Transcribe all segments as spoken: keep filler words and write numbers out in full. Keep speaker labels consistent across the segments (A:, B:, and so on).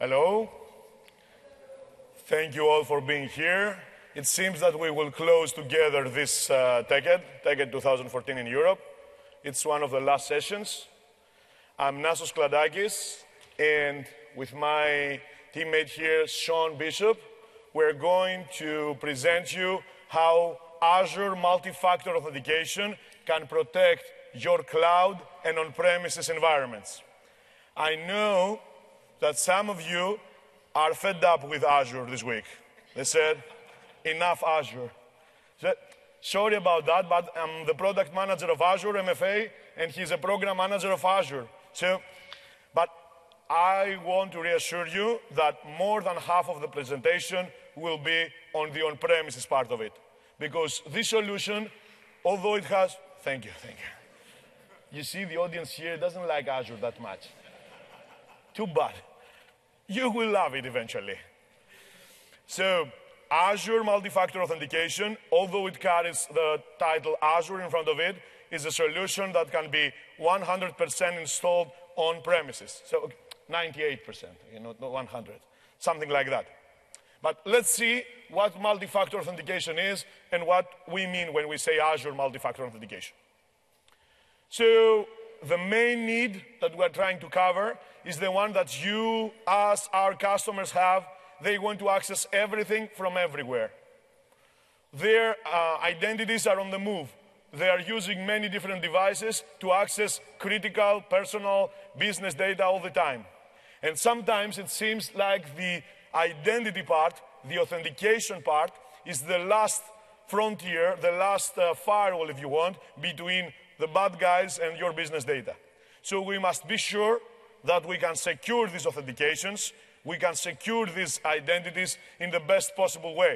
A: Hello. Thank you all for being here. It seems that we will close together this uh, TechEd, TechEd twenty fourteen in Europe. It's one of the last sessions. I'm Nasos Kladakis, and with my teammate here, Sean Bishop, we're going to present you how Azure multi-factor authentication can protect your cloud and on-premises environments. I know that some of you are fed up with Azure this week. They said, enough Azure. So, sorry about that, but I'm the product manager of Azure, M F A, and he's a program manager of Azure. So, but I want to reassure you that more than half of the presentation will be on the on-premises part of it. Because this solution, although it has, thank you, thank you. You see, the audience here doesn't like Azure that much. Too bad. You will love it eventually. So, Azure multi-factor authentication, although it carries the title Azure in front of it, is a solution that can be one hundred percent installed on premises. So, ninety-eight percent, you know, not one hundred, something like that. But let's see what multi-factor authentication is and what we mean when we say Azure multi-factor authentication. So, the main need that we're trying to cover is the one that you, as our customers, have. They want to access everything from everywhere. Their uh, identities are on the move. They are using many different devices to access critical, personal, business data all the time. And sometimes it seems like the identity part, the authentication part, is the last frontier, the last uh, firewall, if you want, between the bad guys and your business data. So we must be sure that we can secure these authentications, we can secure these identities in the best possible way.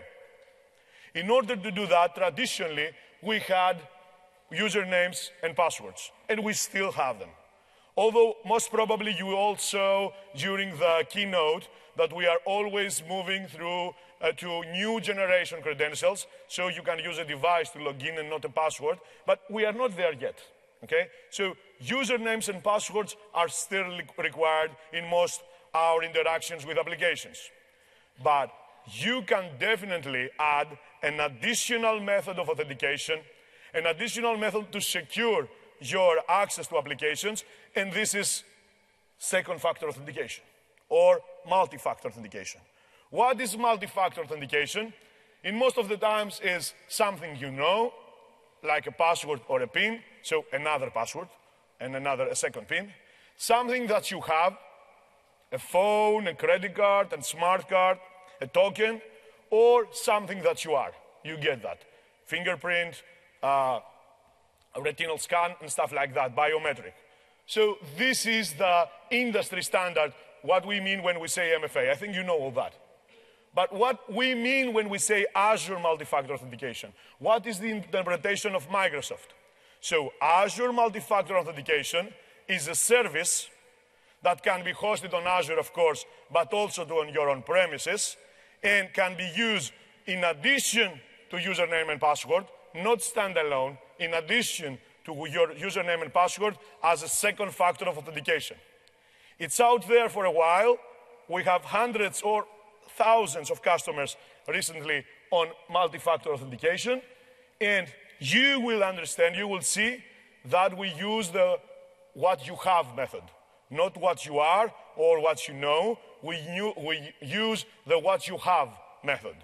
A: In order to do that, traditionally, we had usernames and passwords, and we still have them. Although most probably you all saw during the keynote that we are always moving through uh, to new generation credentials, so you can use a device to log in and not a password, but we are not there yet, okay? So usernames and passwords are still required in most our interactions with applications. But you can definitely add an additional method of authentication, an additional method to secure your access to applications, and this is second factor authentication or multi-factor authentication. What is multi-factor authentication? In most of the times is something you know, like a password or a PIN, so another password and another a second PIN, something that you have, a phone, a credit card, a smart card, a token, or something that you are. You get that. Fingerprint, uh, a retinal scan, and stuff like that, biometric. So this is the industry standard, what we mean when we say M F A. I think you know all that. But what we mean when we say Azure multi-factor authentication, what is the interpretation of Microsoft? So Azure multi-factor authentication is a service that can be hosted on Azure, of course, but also on your own premises, and can be used in addition to username and password, not standalone, in addition to your username and password as a second factor of authentication. It's out there for a while. We have hundreds or thousands of customers recently on multi-factor authentication, and you will understand, you will see that we use the what you have method. Not what you are or what you know, we, knew, we use the what you have method.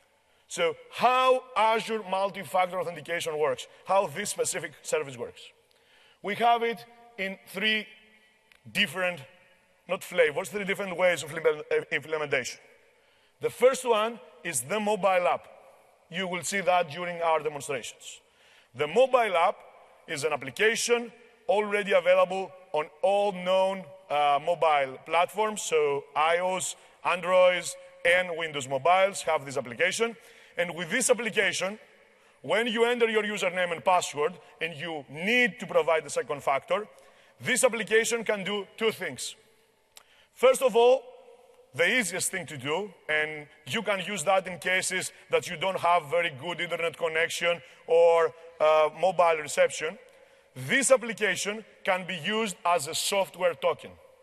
A: So how Azure multi-factor authentication works, how this specific service works. We have it in three different, not flavors, three different ways of implementation. The first one is the mobile app. You will see that during our demonstrations. The mobile app is an application already available on all known uh, mobile platforms, so iOS, Android, and Windows mobiles have this application. And with this application, when you enter your username and password, and you need to provide the second factor, this application can do two things. First of all, the easiest thing to do, and you can use that in cases that you don't have very good internet connection or uh, mobile reception, this application can be used as a software token.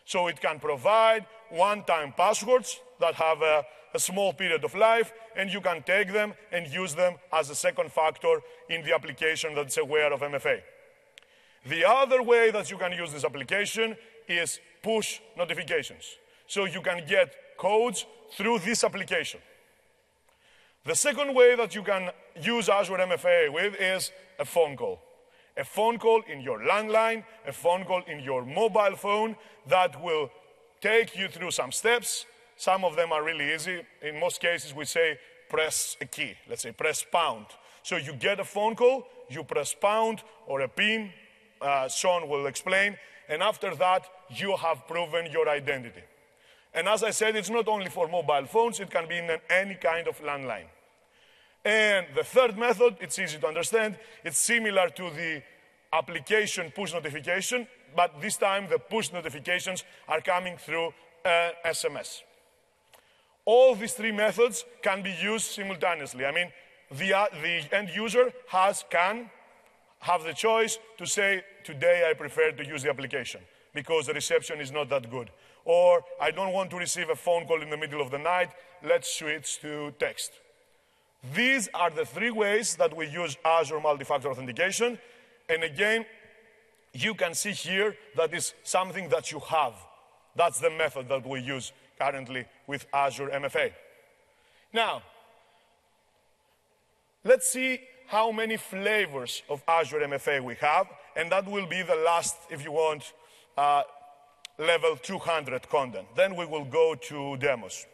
A: So it can provide one-time passwords that have a, a small period of life, and you can take them and use them as a second factor in the application that's aware of M F A. The other way that you can use this application is push notifications. So you can get codes through this application. The second way that you can use Azure M F A with is a phone call. A phone call in your landline, a phone call in your mobile phone that will take you through some steps. Some of them are really easy. In most cases, we say press a key. Let's say press pound. So you get a phone call, you press pound or a pin, uh, Sean will explain, and after that, you have proven your identity. And as I said, it's not only for mobile phones, it can be in any kind of landline. And the third method, it's easy to understand, it's similar to the application push notification, but this time the push notifications are coming through uh, S M S. All these three methods can be used simultaneously. I mean, the, uh, the end user has, can have the choice to say, today I prefer to use the application because the reception is not that good. Or I don't want to receive a phone call in the middle of the night, let's switch to text. These are the three ways that we use Azure Multi-Factor Authentication. And again, you can see here that is something that you have. That's the method that we use currently with Azure M F A. Now, let's see how many flavors of Azure M F A we have. And that will be the last, if you want, uh, level two hundred content. Then we will go to demos.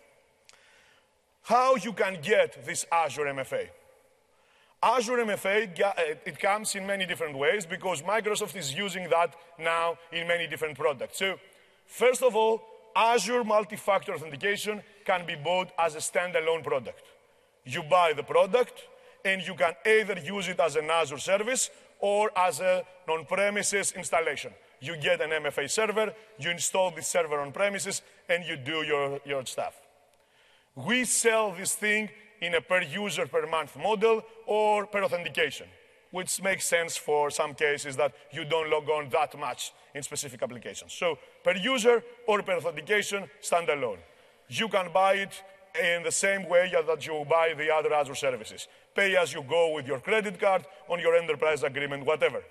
A: How you can get this Azure M F A. Azure M F A, it comes in many different ways because Microsoft is using that now in many different products. So, first of all, Azure Multi-Factor Authentication can be bought as a standalone product. You buy the product and you can either use it as an Azure service or as an on-premises installation. You get an M F A server, you install this server on premises, and you do your, your stuff. We sell this thing in a per user per month model or per authentication, which makes sense for some cases that you don't log on that much in specific applications. So per user or per authentication, standalone. You can buy it in the same way that you buy the other Azure services. Pay as you go with your credit card, on your enterprise agreement, whatever.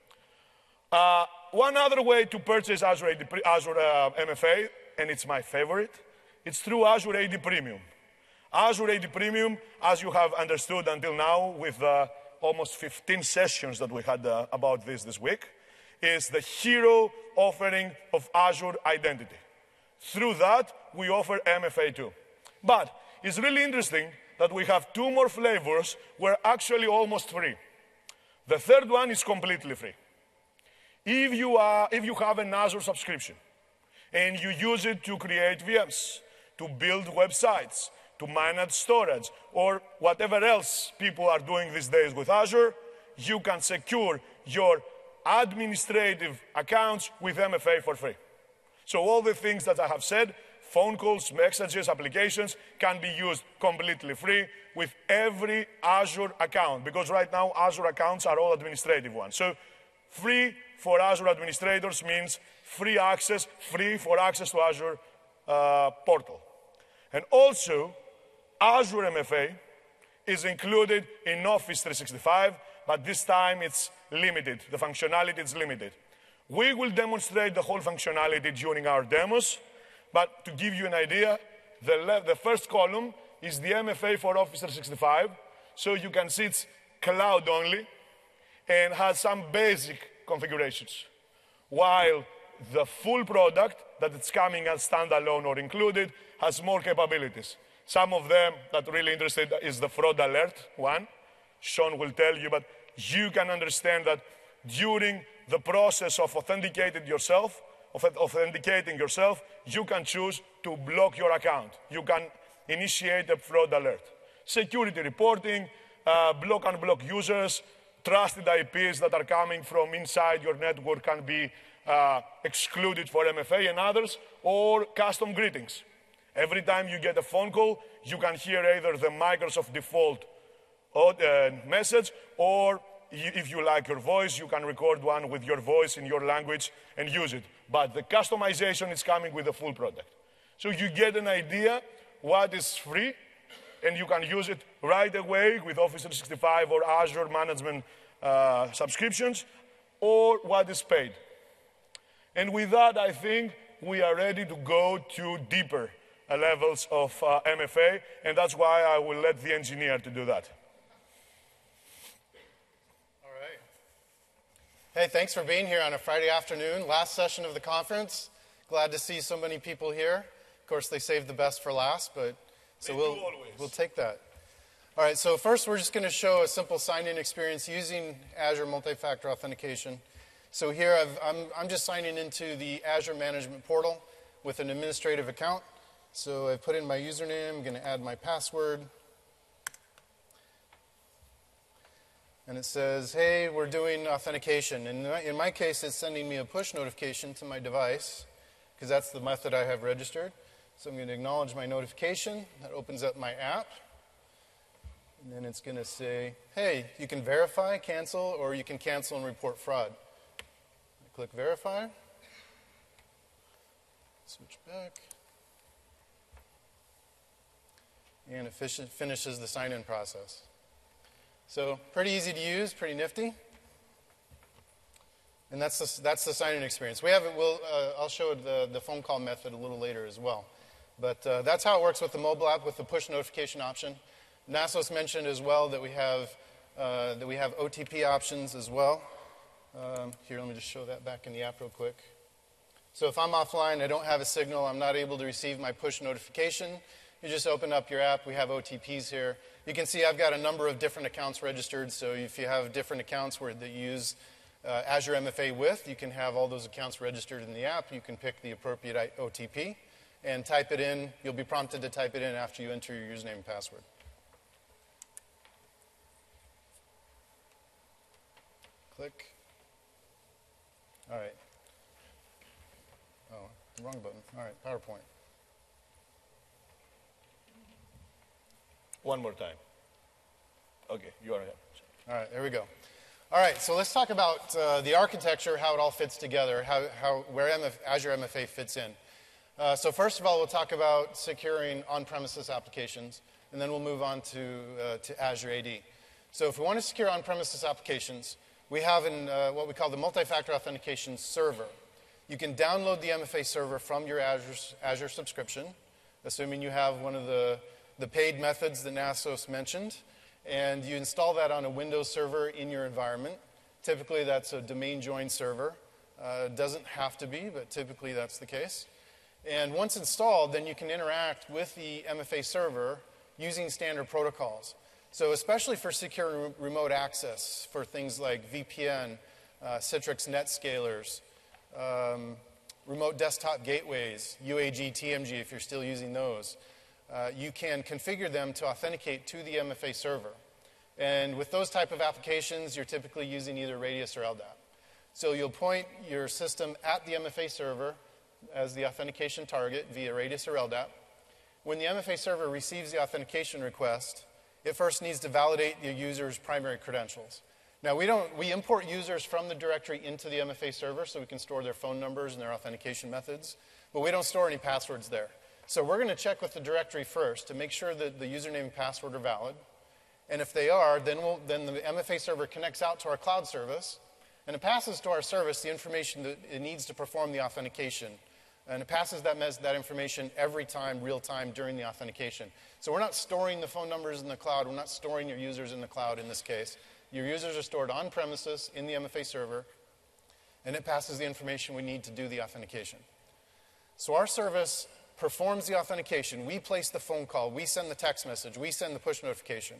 A: Uh, one other way to purchase Azure, A D, Azure uh, M F A, and it's my favorite, it's through Azure A D Premium. Azure A D Premium, as you have understood until now with uh, almost fifteen sessions that we had uh, about this this week, is the hero offering of Azure Identity. Through that, we offer M F A too. But it's really interesting that we have two more flavors where actually almost free. The third one is completely free. If you, are, if you have an Azure subscription and you use it to create V Ms, to build websites, to manage storage, or whatever else people are doing these days with Azure, you can secure your administrative accounts with M F A for free. So all the things that I have said, phone calls, messages, applications, can be used completely free with every Azure account, because right now Azure accounts are all administrative ones. So free for Azure administrators means free access, free for access to Azure uh, portal. And also, Azure M F A is included in Office three sixty-five, but this time it's limited. The functionality is limited. We will demonstrate the whole functionality during our demos, but to give you an idea, the, the first column is the M F A for Office three sixty-five, so you can see it's cloud only and has some basic configurations, while the full product that it's coming as standalone or included has more capabilities. Some of them that really interested is the fraud alert one. Sean will tell you, but you can understand that during the process of authenticating yourself, of authenticating yourself, you can choose to block your account. You can initiate a fraud alert. Security reporting, uh, block and block users, trusted I Ps that are coming from inside your network can be uh, excluded for M F A and others, or custom greetings. Every time you get a phone call, you can hear either the Microsoft default uh, message, or if you like your voice, you can record one with your voice in your language and use it. but the customization is coming with the full product. So you get an idea what is free, and you can use it right away with Office three sixty-five or Azure management uh, subscriptions, or what is paid. And with that, I think we are ready to go to deeper uh, levels of uh, M F A, and that's why I will let the engineer to do that.
B: All right. Hey, thanks for being here on a Friday afternoon, last session of the conference. Glad to see so many people here. Of course, they saved the best for last, but so
A: They
B: we'll,
A: do always.
B: we'll take that. All right, so first we're just going to show a simple sign-in experience using Azure Multi-Factor Authentication. So here I've, I'm, I'm just signing into the Azure Management Portal with an administrative account. So I put in my username, I'm going to add my password. And it says, hey, we're doing authentication. And in my, in my case, it's sending me a push notification to my device, because that's the method I have registered. So I'm going to acknowledge my notification. That opens up my app. And then it's going to say, hey, you can verify, cancel, or you can cancel and report fraud. I click verify. Switch back. And it finishes the sign-in process. So pretty easy to use, pretty nifty. And that's the, that's the sign-in experience. We have it, we'll, uh, I'll show the, the phone call method a little later as well. But uh, that's how it works with the mobile app with the push notification option. Nassos mentioned as well that we have, uh, that we have O T P options as well. Um, here, let me just show that back in the app real quick. So if I'm offline, I don't have a signal, I'm not able to receive my push notification, you just open up your app. We have O T Ps here. You can see I've got a number of different accounts registered. So if you have different accounts where that you use uh, Azure M F A with, you can have all those accounts registered in the app. You can pick the appropriate O T P and type it in. You'll be prompted to type it in after you enter your username and password. Click. All right. Oh, wrong button. All right, PowerPoint.
A: One more time. Okay, you are here.
B: All right, there we go. All right, so let's talk about uh, the architecture, how it all fits together, how, how, where M F, Azure M F A fits in. Uh, so first of all, we'll talk about securing on-premises applications, and then we'll move on to, uh, to Azure A D. So if we want to secure on-premises applications, we have an, uh, what we call the multi-factor authentication server. You can download the M F A server from your Azure, Azure subscription, assuming you have one of the, the paid methods that Nassos mentioned, and you install that on a Windows server in your environment. Typically, that's a domain join server. Uh, doesn't have to be, but typically that's the case. And once installed, then you can interact with the M F A server using standard protocols. So especially for secure re remote access, for things like V P N, uh, Citrix NetScalers, um, remote desktop gateways, U A G, T M G, if you're still using those, uh, you can configure them to authenticate to the M F A server. And with those type of applications, you're typically using either Radius or L D A P. So you'll point your system at the M F A server as the authentication target via Radius or L D A P. When the M F A server receives the authentication request, it first needs to validate the user's primary credentials. Now, we don't, we import users from the directory into the M F A server so we can store their phone numbers and their authentication methods, but we don't store any passwords there. So we're going to check with the directory first to make sure that the username and password are valid. And if they are, then, we'll, then the M F A server connects out to our cloud service, and it passes to our service the information that it needs to perform the authentication. And it passes that, that information every time, real time, during the authentication. So we're not storing the phone numbers in the cloud. We're not storing your users in the cloud in this case. Your users are stored on premises in the M F A server, and it passes the information we need to do the authentication. So our service performs the authentication. We place the phone call. We send the text message. We send the push notification.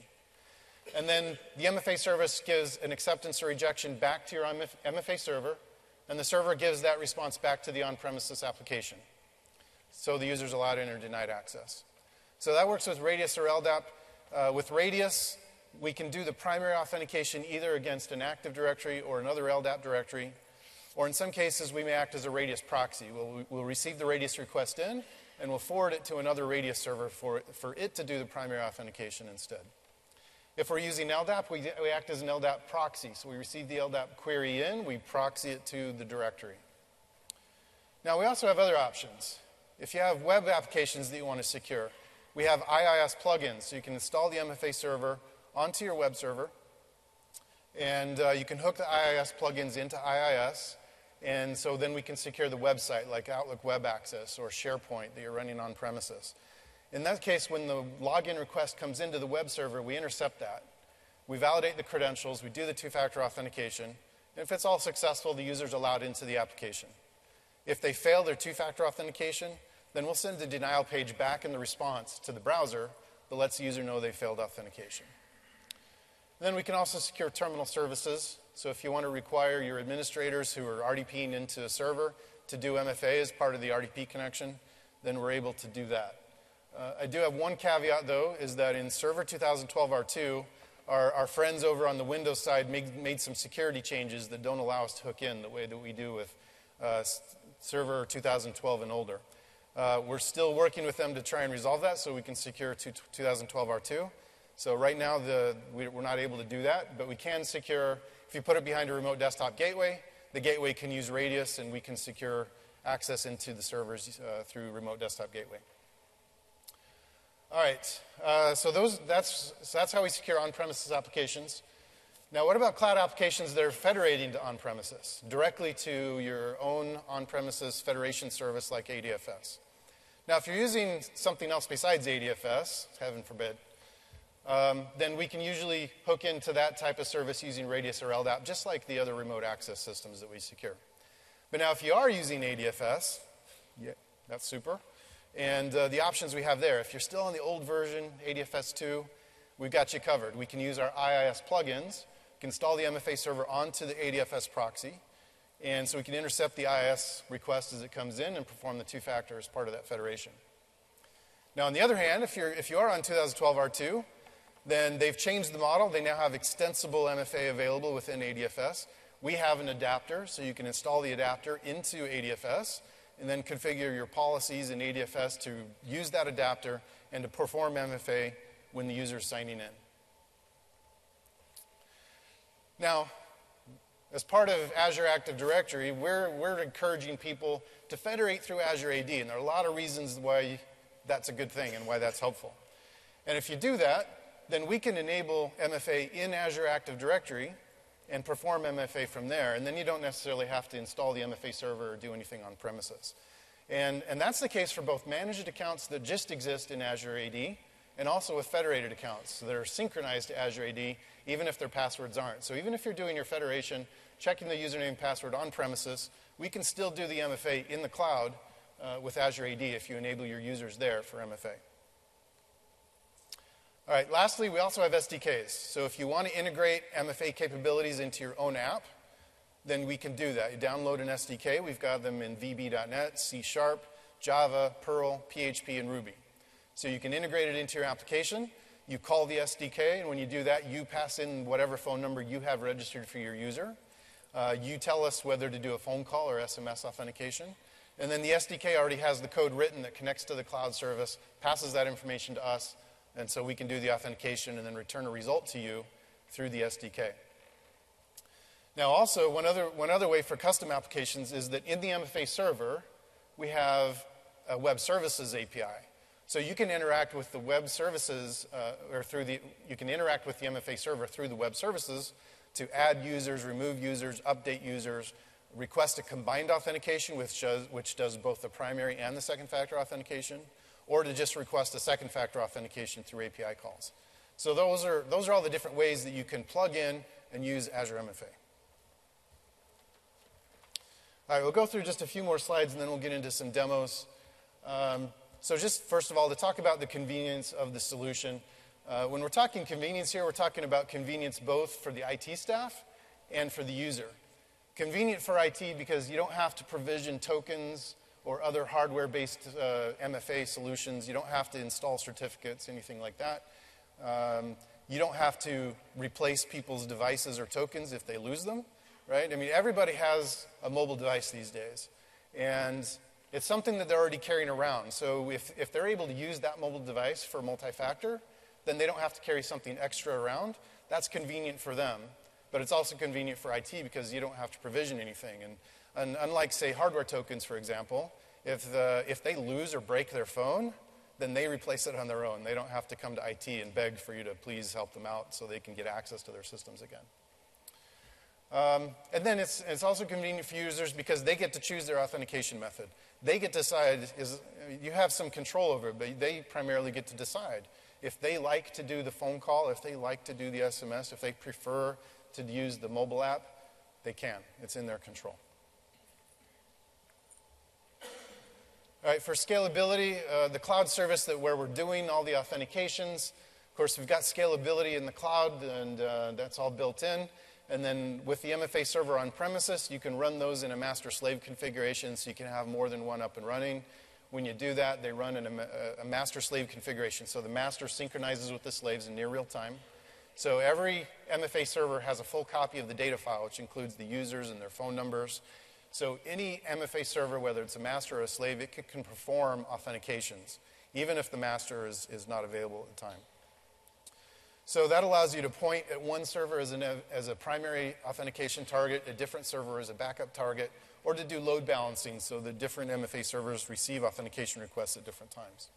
B: And then the M F A service gives an acceptance or rejection back to your M F A server, and the server gives that response back to the on-premises application. So the user's allowed in or denied access. So that works with Radius or L D A P. Uh, with Radius, we can do the primary authentication either against an Active Directory or another L D A P directory, or in some cases, we may act as a Radius proxy. We'll, we'll receive the Radius request in, and we'll forward it to another Radius server for, for it to do the primary authentication instead. If we're using L D A P, we, we act as an L D A P proxy. So we receive the L D A P query in, we proxy it to the directory. Now, we also have other options. If you have web applications that you want to secure, we have I I S plugins. So you can install the M F A server onto your web server, and uh, you can hook the I I S plugins into I I S, and so then we can secure the website, like Outlook Web Access or SharePoint that you're running on premises. In that case, when the login request comes into the web server, we intercept that. We validate the credentials, we do the two-factor authentication, and if it's all successful, the user's allowed into the application. If they fail their two-factor authentication, then we'll send a denial page back in the response to the browser that lets the user know they failed authentication. Then we can also secure terminal services. So if you want to require your administrators who are R D Ping into a server to do M F A as part of the R D P connection, then we're able to do that. Uh, I do have one caveat, though, is that in Server twenty twelve R two, our, our friends over on the Windows side made, made some security changes that don't allow us to hook in the way that we do with uh, Server twenty twelve and older. Uh, we're still working with them to try and resolve that so we can secure twenty twelve R two. So right now, the, we're not able to do that, but we can secure, if you put it behind a remote desktop gateway, the gateway can use Radius, and we can secure access into the servers uh, through remote desktop gateway. All right, uh, so those, that's, so that's how we secure on-premises applications. Now, what about cloud applications that are federating to on-premises, directly to your own on-premises federation service like A D F S? Now, if you're using something else besides A D F S, heaven forbid, um, then we can usually hook into that type of service using Radius or L D A P, just like the other remote access systems that we secure. But now, if you are using A D F S, yeah, that's super. And uh, the options we have there, if you're still on the old version, A D F S two, we've got you covered. We can use our I I S plugins, we can install the M F A server onto the A D F S proxy, and so we can intercept the I I S request as it comes in and perform the two-factor as part of that federation. Now, on the other hand, if, you're, if you are on twenty twelve R two, then they've changed the model. They now have extensible M F A available within A D F S. We have an adapter, so you can install the adapter into A D F S and then configure your policies in A D F S to use that adapter and to perform M F A when the user is signing in. Now, as part of Azure Active Directory, we're, we're encouraging people to federate through Azure A D, and there are a lot of reasons why that's a good thing and why that's helpful. And if you do that, then we can enable M F A in Azure Active Directory and perform M F A from there. And then you don't necessarily have to install the M F A server or do anything on premises. And, and that's the case for both managed accounts that just exist in Azure A D and also with federated accounts that are synchronized to Azure A D, even if their passwords aren't. So even if you're doing your federation, checking the username and password on premises, we can still do the M F A in the cloud uh, with Azure A D if you enable your users there for M F A. All right, lastly, we also have S D Ks. So if you want to integrate M F A capabilities into your own app, then we can do that. You download an S D K. We've got them in V B dot net, C Sharp, Java, Perl, P H P, and Ruby. So you can integrate it into your application. You call the S D K, and when you do that, you pass in whatever phone number you have registered for your user. Uh, you tell us whether to do a phone call or S M S authentication. And then the S D K already has the code written that connects to the cloud service, passes that information to us, and so we can do the authentication and then return a result to you through the S D K. Now also, one other, one other way for custom applications is that in the M F A server, we have a web services A P I. So you can interact with the web services, uh, or through the, you can interact with the M F A server through the web services to add users, remove users, update users, request a combined authentication, which does, which does both the primary and the second factor authentication, or to just request a second factor authentication through A P I calls. So those are, those are all the different ways that you can plug in and use Azure M F A. All right, we'll go through just a few more slides and then we'll get into some demos. Um, so just first of all, to talk about the convenience of the solution. Uh, when we're talking convenience here, we're talking about convenience both for the I T staff and for the user. Convenient for I T because you don't have to provision tokens or other hardware-based uh, M F A solutions. You don't have to install certificates, anything like that. Um, you don't have to replace people's devices or tokens if they lose them, right? I mean, everybody has a mobile device these days. And it's something that they're already carrying around. So if, if they're able to use that mobile device for multi-factor, then they don't have to carry something extra around. That's convenient for them. But it's also convenient for I T because you don't have to provision anything. And And unlike, say, hardware tokens, for example, if, the, if they lose or break their phone, then they replace it on their own. They don't have to come to I T and beg for you to please help them out so they can get access to their systems again. Um, and then it's, it's also convenient for users because they get to choose their authentication method. They get to decide, is, you have some control over it, but they primarily get to decide. If they like to do the phone call, if they like to do the S M S, if they prefer to use the mobile app, they can. It's in their control. All right, for scalability, uh, the cloud service that where we're doing all the authentications, of course, we've got scalability in the cloud, and uh, that's all built in. And then with the M F A server on premises, you can run those in a master-slave configuration, so you can have more than one up and running. When you do that, they run in a, a master-slave configuration. So the master synchronizes with the slaves in near real time. So every M F A server has a full copy of the data file, which includes the users and their phone numbers. So any M F A server, whether it's a master or a slave, it can perform authentications, even if the master is, is not available at the time. So that allows you to point at one server as, an, as a primary authentication target, a different server as a backup target, or to do load balancing so that different M F A servers receive authentication requests at different times.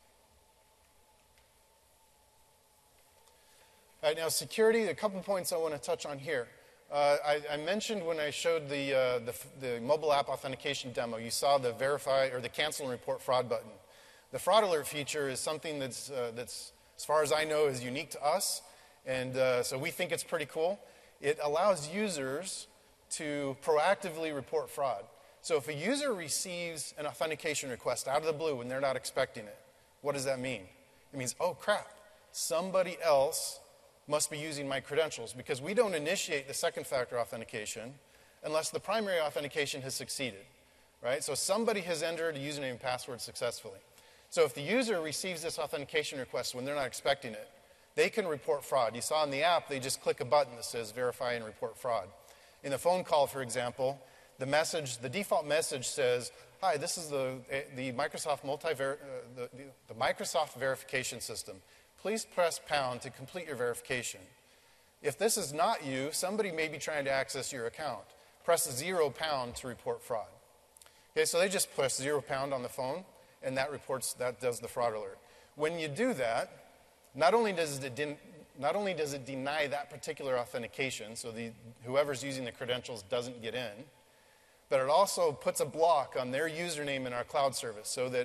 B: All right, now security, a couple points I want to touch on here. Uh, I, I mentioned when I showed the, uh, the, the mobile app authentication demo, you saw the verify or the cancel and report fraud button. The fraud alert feature is something that's, uh, that's as far as I know, is unique to us. And uh, so we think it's pretty cool. It allows users to proactively report fraud. So if a user receives an authentication request out of the blue when they're not expecting it, what does that mean? It means, oh crap, somebody else must be using my credentials, because we don't initiate the second factor authentication unless the primary authentication has succeeded, right? So somebody has entered a username and password successfully. So if the user receives this authentication request when they're not expecting it, they can report fraud. You saw in the app, they just click a button that says verify and report fraud. In a phone call, for example, the message, the default message says, hi, this is the, the, Microsoft, multi uh, the, the, the Microsoft verification system. Please press pound to complete your verification. If this is not you, somebody may be trying to access your account. Press zero pound to report fraud. Okay, so they just press zero pound on the phone, and that reports, that does the fraud alert. When you do that, not only does it, den not only does it deny that particular authentication, so the, whoever's using the credentials doesn't get in, but it also puts a block on their username in our cloud service so that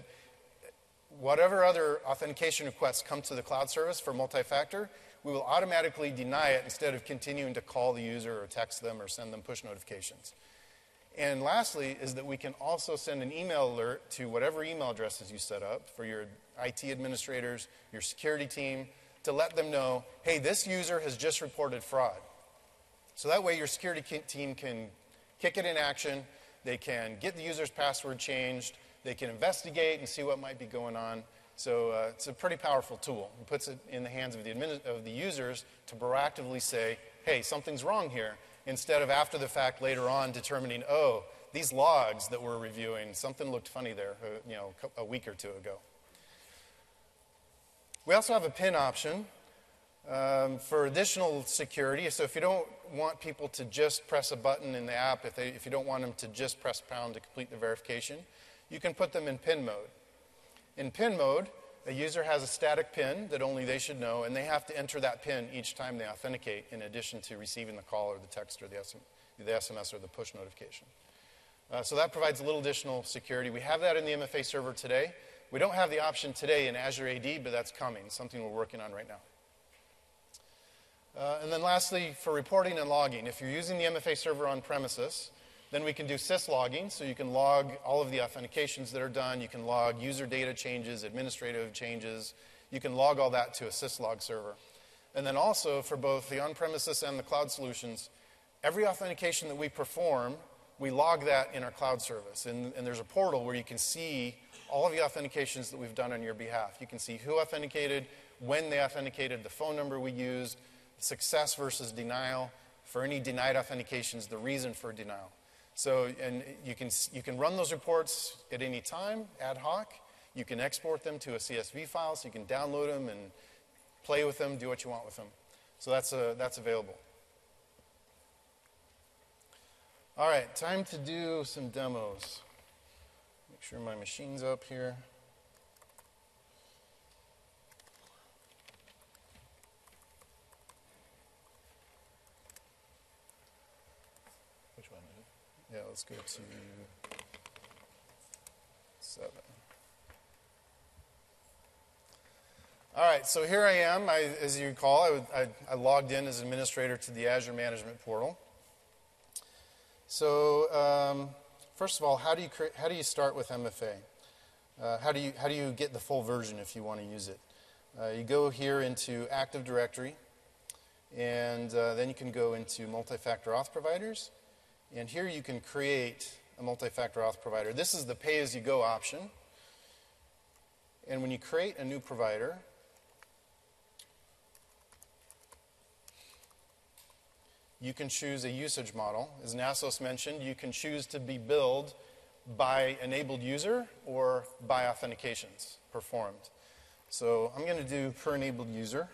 B: whatever other authentication requests come to the cloud service for multi-factor, we will automatically deny it instead of continuing to call the user or text them or send them push notifications. And lastly is that we can also send an email alert to whatever email addresses you set up for your I T administrators, your security team, to let them know, hey, this user has just reported fraud. So that way your security team can kick it in action, they can get the user's password changed, they can investigate and see what might be going on. So uh, it's a pretty powerful tool. It puts it in the hands of the, of the users to proactively say, hey, something's wrong here, instead of after the fact later on determining, oh, these logs that we're reviewing, something looked funny there, uh, you know, a week or two ago. We also have a PIN option um, for additional security. So if you don't want people to just press a button in the app, if, they, if you don't want them to just press pound to complete the verification, you can put them in PIN mode. In PIN mode, a user has a static PIN that only they should know, and they have to enter that PIN each time they authenticate, in addition to receiving the call or the text or the S M S or the push notification. Uh, so that provides a little additional security. We have that in the M F A server today. We don't have the option today in Azure A D, but that's coming, something we're working on right now. Uh, and then lastly, for reporting and logging, if you're using the M F A server on premises, then we can do syslogging, so you can log all of the authentications that are done. You can log user data changes, administrative changes. You can log all that to a syslog server. And then also, for both the on-premises and the cloud solutions, every authentication that we perform, we log that in our cloud service. And, and there's a portal where you can see all of the authentications that we've done on your behalf. You can see who authenticated, when they authenticated, the phone number we used, success versus denial. For any denied authentications, the reason for denial. So, and you can, you can run those reports at any time, ad hoc. You can export them to a C S V file, so you can download them and play with them, do what you want with them. So that's, a, that's available. All right, time to do some demos. Make sure my machine's up here.
A: Which one is it?
B: Yeah, let's go to seven. All right, so here I am. I, as you recall, I, I, I logged in as administrator to the Azure Management Portal. So um, first of all, how do you create, how do you start with M F A? Uh, how do you how do you get the full version if you want to use it? Uh, you go here into Active Directory, and uh, then you can go into multi-factor auth providers, and here you can create a multi-factor auth provider. This is the pay-as-you-go option, and when you create a new provider, you can choose a usage model. As Nassos mentioned, you can choose to be billed by enabled user or by authentications performed. So I'm going to do per enabled user.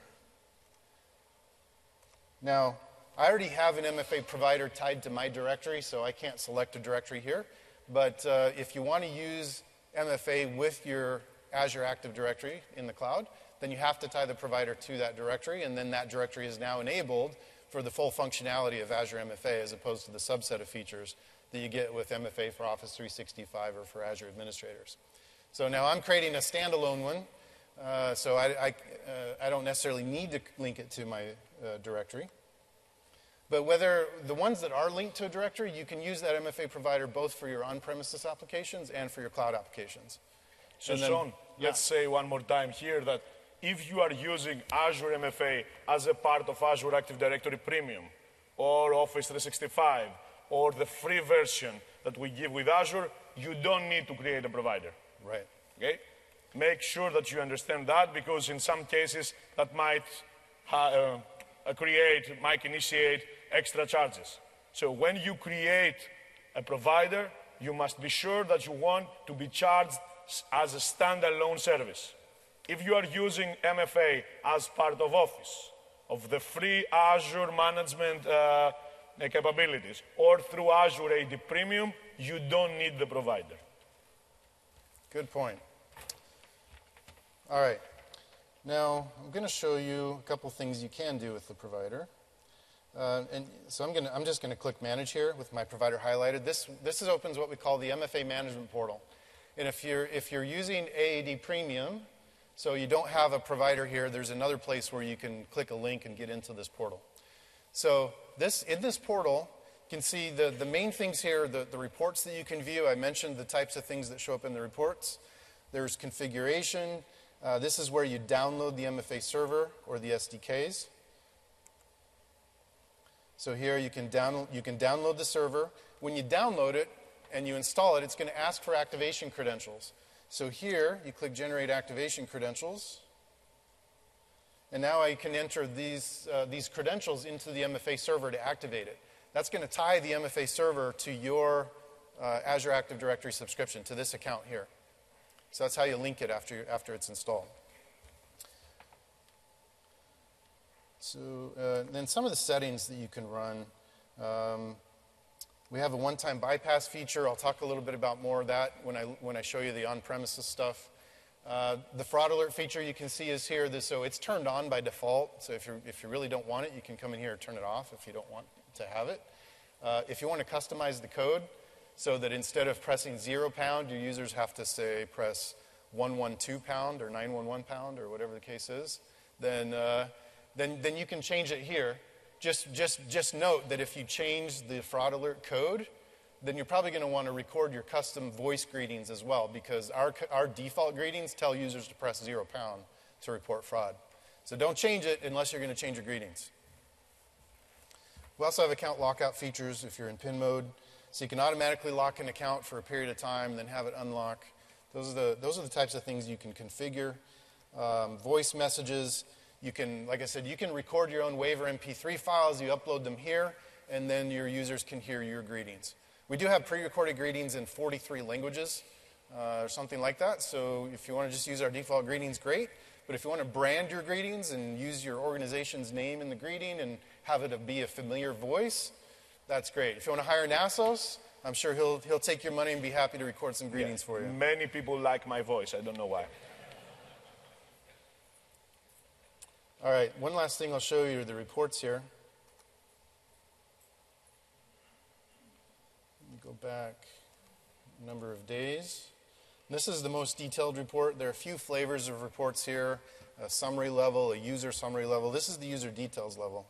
B: Now, I already have an M F A provider tied to my directory, so I can't select a directory here. But uh, if you want to use M F A with your Azure Active Directory in the cloud, then you have to tie the provider to that directory, and then that directory is now enabled for the full functionality of Azure M F A as opposed to the subset of features that you get with M F A for Office three sixty-five or for Azure administrators. So now I'm creating a standalone one, uh, so I, I, uh, I don't necessarily need to link it to my uh, directory. But whether the ones that are linked to a directory, you can use that M F A provider both for your on-premises applications and for your cloud applications.
A: So,
B: then,
A: Sean,
B: yeah.
A: let's say one more time here that if you are using Azure M F A as a part of Azure Active Directory Premium or Office three sixty-five or the free version that we give with Azure, you don't need to create a provider.
B: Right.
A: Okay? Make sure that you understand that, because in some cases that might uh, create, might initiate extra charges. So when you create a provider, you must be sure that you want to be charged as a standalone service. If you are using M F A as part of Office, of the free Azure management uh, capabilities, or through Azure A D Premium, you don't need the provider.
B: Good point. All right. Now, I'm going to show you a couple things you can do with the provider. Uh, and so I'm, gonna, I'm just going to click Manage here with my provider highlighted. This, this is, opens what we call the M F A Management Portal. And if you're, if you're using A A D Premium, so you don't have a provider here, there's another place where you can click a link and get into this portal. So this, in this portal, you can see the, the main things here, the, the reports that you can view. I mentioned the types of things that show up in the reports. There's configuration. Uh, this is where you download the M F A server or the S D Ks. So here you can, down, you can download the server. When you download it and you install it, it's going to ask for activation credentials. So here, you click Generate Activation Credentials. And now I can enter these, uh, these credentials into the M F A server to activate it. That's going to tie the M F A server to your uh, Azure Active Directory subscription, to this account here. So that's how you link it after, after it's installed. So uh, then some of the settings that you can run. Um, we have a one-time bypass feature. I'll talk a little bit about more of that when I, when I show you the on-premises stuff. Uh, the fraud alert feature you can see is here. This, so it's turned on by default. So if, you're, if you really don't want it, you can come in here and turn it off if you don't want to have it. Uh, if you want to customize the code so that instead of pressing zero pound, your users have to say press one one two pound or nine one one pound or whatever the case is, then, uh, then, then you can change it here. Just, just, just note that if you change the fraud alert code, then you're probably going to want to record your custom voice greetings as well, because our, our default greetings tell users to press zero pound to report fraud. So don't change it unless you're going to change your greetings. We also have account lockout features if you're in PIN mode. So you can automatically lock an account for a period of time, then have it unlock. Those are the, those are the types of things you can configure. Um, voice messages. You can, like I said, you can record your own waiver M P three files. You upload them here, and then your users can hear your greetings. We do have pre-recorded greetings in forty-three languages uh, or something like that. So if you want to just use our default greetings, great. But if you want to brand your greetings and use your organization's name in the greeting and have it be a familiar voice, That's great. If you want to hire Nassos, I'm sure he'll, he'll take your money and be happy to record some greetings
A: Yeah.
B: for you.
A: Many people like my voice. I don't know why.
B: All right, one last thing I'll show you are the reports here. Let me go back a number of days. This is the most detailed report. There are a few flavors of reports here, a summary level, a user summary level. This is the user details level.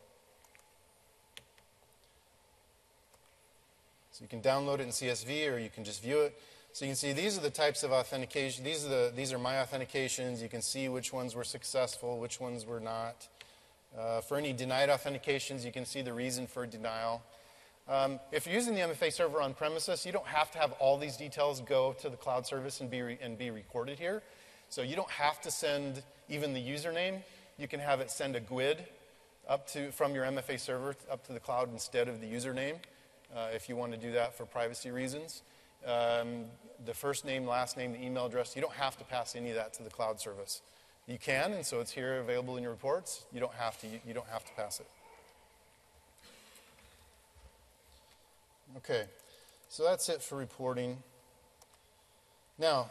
B: So you can download it in C S V or you can just view it. So you can see these are the types of authentication. These are, the, these are my authentications. You can see which ones were successful, which ones were not. Uh, for any denied authentications, you can see the reason for denial. Um, if you're using the M F A server on premises, you don't have to have all these details go to the cloud service and be, re and be recorded here. So you don't have to send even the username. You can have it send a G U I D up to, from your M F A server up to the cloud instead of the username uh, if you want to do that for privacy reasons. Um, the first name, last name, the email address, you don't have to pass any of that to the cloud service. You can, and so it's here available in your reports. You don't have to, you, you don't have to pass it. Okay, so that's it for reporting. Now,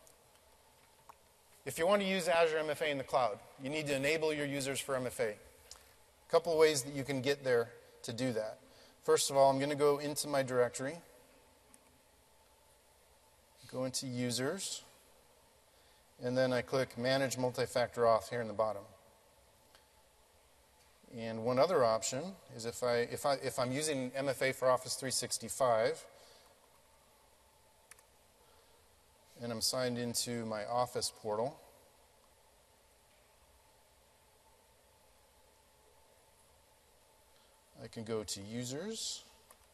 B: if you want to use Azure M F A in the cloud, you need to enable your users for M F A. A couple of ways that you can get there to do that. First of all, I'm going to go into my directory. Go into Users, and then I click Manage Multi-Factor Auth here in the bottom. And one other option is if, I, if, I, if I'm using M F A for Office three sixty-five, and I'm signed into my Office portal, I can go to Users,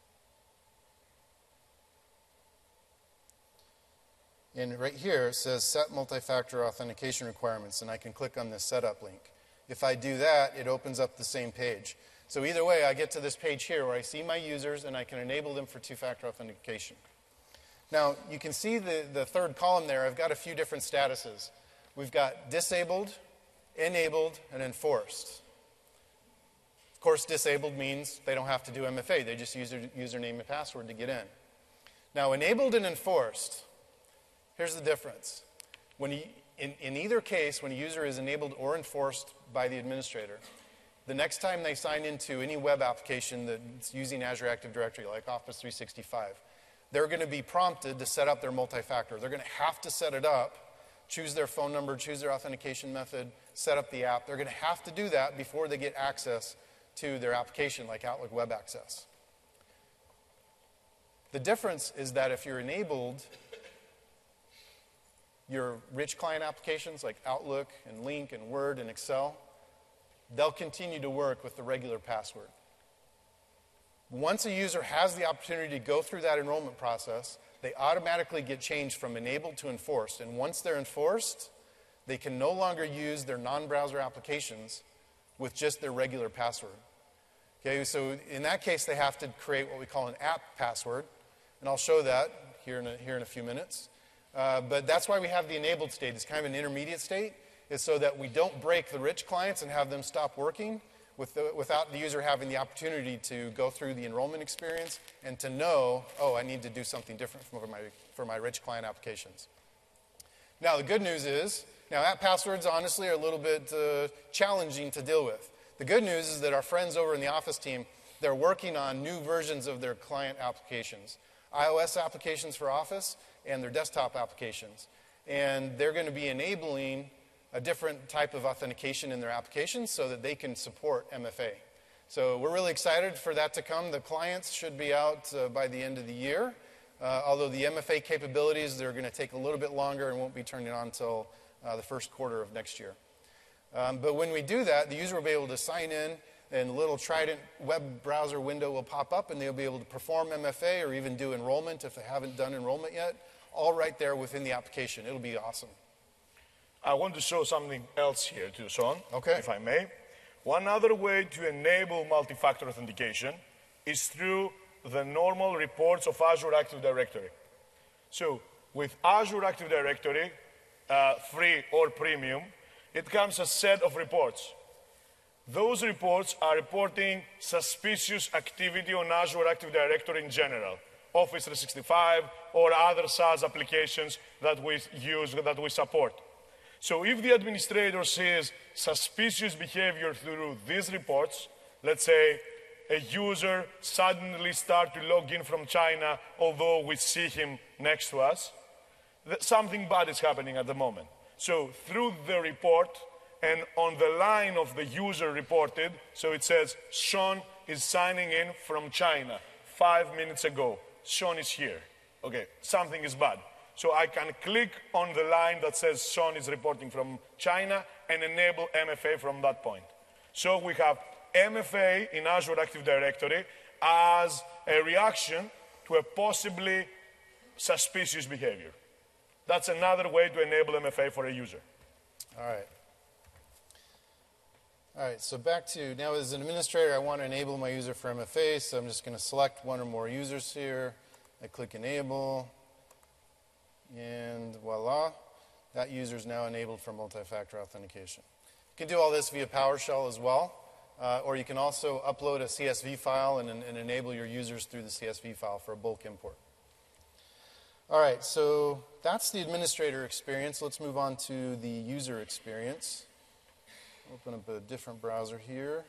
B: and right here it says Set Multi-Factor Authentication Requirements, and I can click on this Setup link. If I do that, it opens up the same page. So either way, I get to this page here where I see my users and I can enable them for two-factor authentication. Now, you can see the, the third column there. I've got a few different statuses. We've got disabled, enabled, and enforced. Of course, disabled means they don't have to do M F A. They just use their username and password to get in. Now, enabled and enforced, here's the difference. When you, in, in either case, when a user is enabled or enforced by the administrator, the next time they sign into any web application that's using Azure Active Directory, like Office three sixty-five, they're going to be prompted to set up their multi-factor. They're going to have to set it up, choose their phone number, choose their authentication method, set up the app. They're going to have to do that before they get access to their application, like Outlook Web Access. The difference is that if you're enabled, your rich client applications like Outlook and Lync and Word and Excel, they'll continue to work with the regular password. Once a user has the opportunity to go through that enrollment process, they automatically get changed from enabled to enforced. And once they're enforced, they can no longer use their non-browser applications with just their regular password. Okay, so in that case, they have to create what we call an app password. And I'll show that here in a, here in a few minutes. Uh, but that's why we have the enabled state. It's kind of an intermediate state. Is so that we don't break the rich clients and have them stop working with the, without the user having the opportunity to go through the enrollment experience and to know, oh, I need to do something different for my, for my rich client applications. Now, the good news is, now app passwords honestly are a little bit uh, challenging to deal with. The good news is that our friends over in the Office team, they're working on new versions of their client applications, iOS applications for Office and their desktop applications. And they're going to be enabling a different type of authentication in their applications so that they can support M F A. So we're really excited for that to come. The clients should be out uh, by the end of the year, uh, although the M F A capabilities, they're going to take a little bit longer and won't be turning on until uh, the first quarter of next year. Um, but when we do that, the user will be able to sign in, and a little Trident web browser window will pop up, and they'll be able to perform M F A or even do enrollment if they haven't done enrollment yet, all right there within the application. It'll be awesome.
A: I want to show something else here too, Sean,
B: okay.
A: if I may. One other way to enable multi-factor authentication is through the normal reports of Azure Active Directory. So with Azure Active Directory, uh, free or premium, it comes a set of reports. Those reports are reporting suspicious activity on Azure Active Directory in general, Office three sixty-five or other SaaS applications that we use, that we support. So if the administrator sees suspicious behavior through these reports, let's say a user suddenly starts to log in from China, although we see him next to us, something bad is happening at the moment. So through the report, and on the line of the user reported, so it says, Sean is signing in from China five minutes ago. Sean is here. Okay, something is bad. So I can click on the line that says Sean is reporting from China and enable M F A from that point. So we have M F A in Azure Active Directory as a reaction to a possibly suspicious behavior. That's another way to enable M F A for a user.
B: All right. All right, so back to, now as an administrator, I want to enable my user for M F A, so I'm just going to select one or more users here. I click Enable, and voila, that user is now enabled for multi-factor authentication. You can do all this via PowerShell as well, uh, or you can also upload a C S V file and, and enable your users through the C S V file for a bulk import. All right, so that's the administrator experience. Let's move on to the user experience. Open up a different browser here.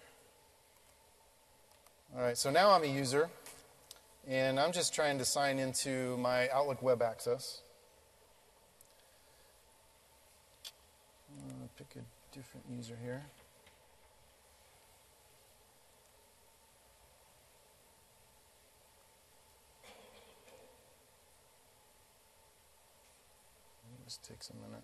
B: All right, so now I'm a user, and I'm just trying to sign into my Outlook Web Access. I'll pick a different user here. This takes a minute.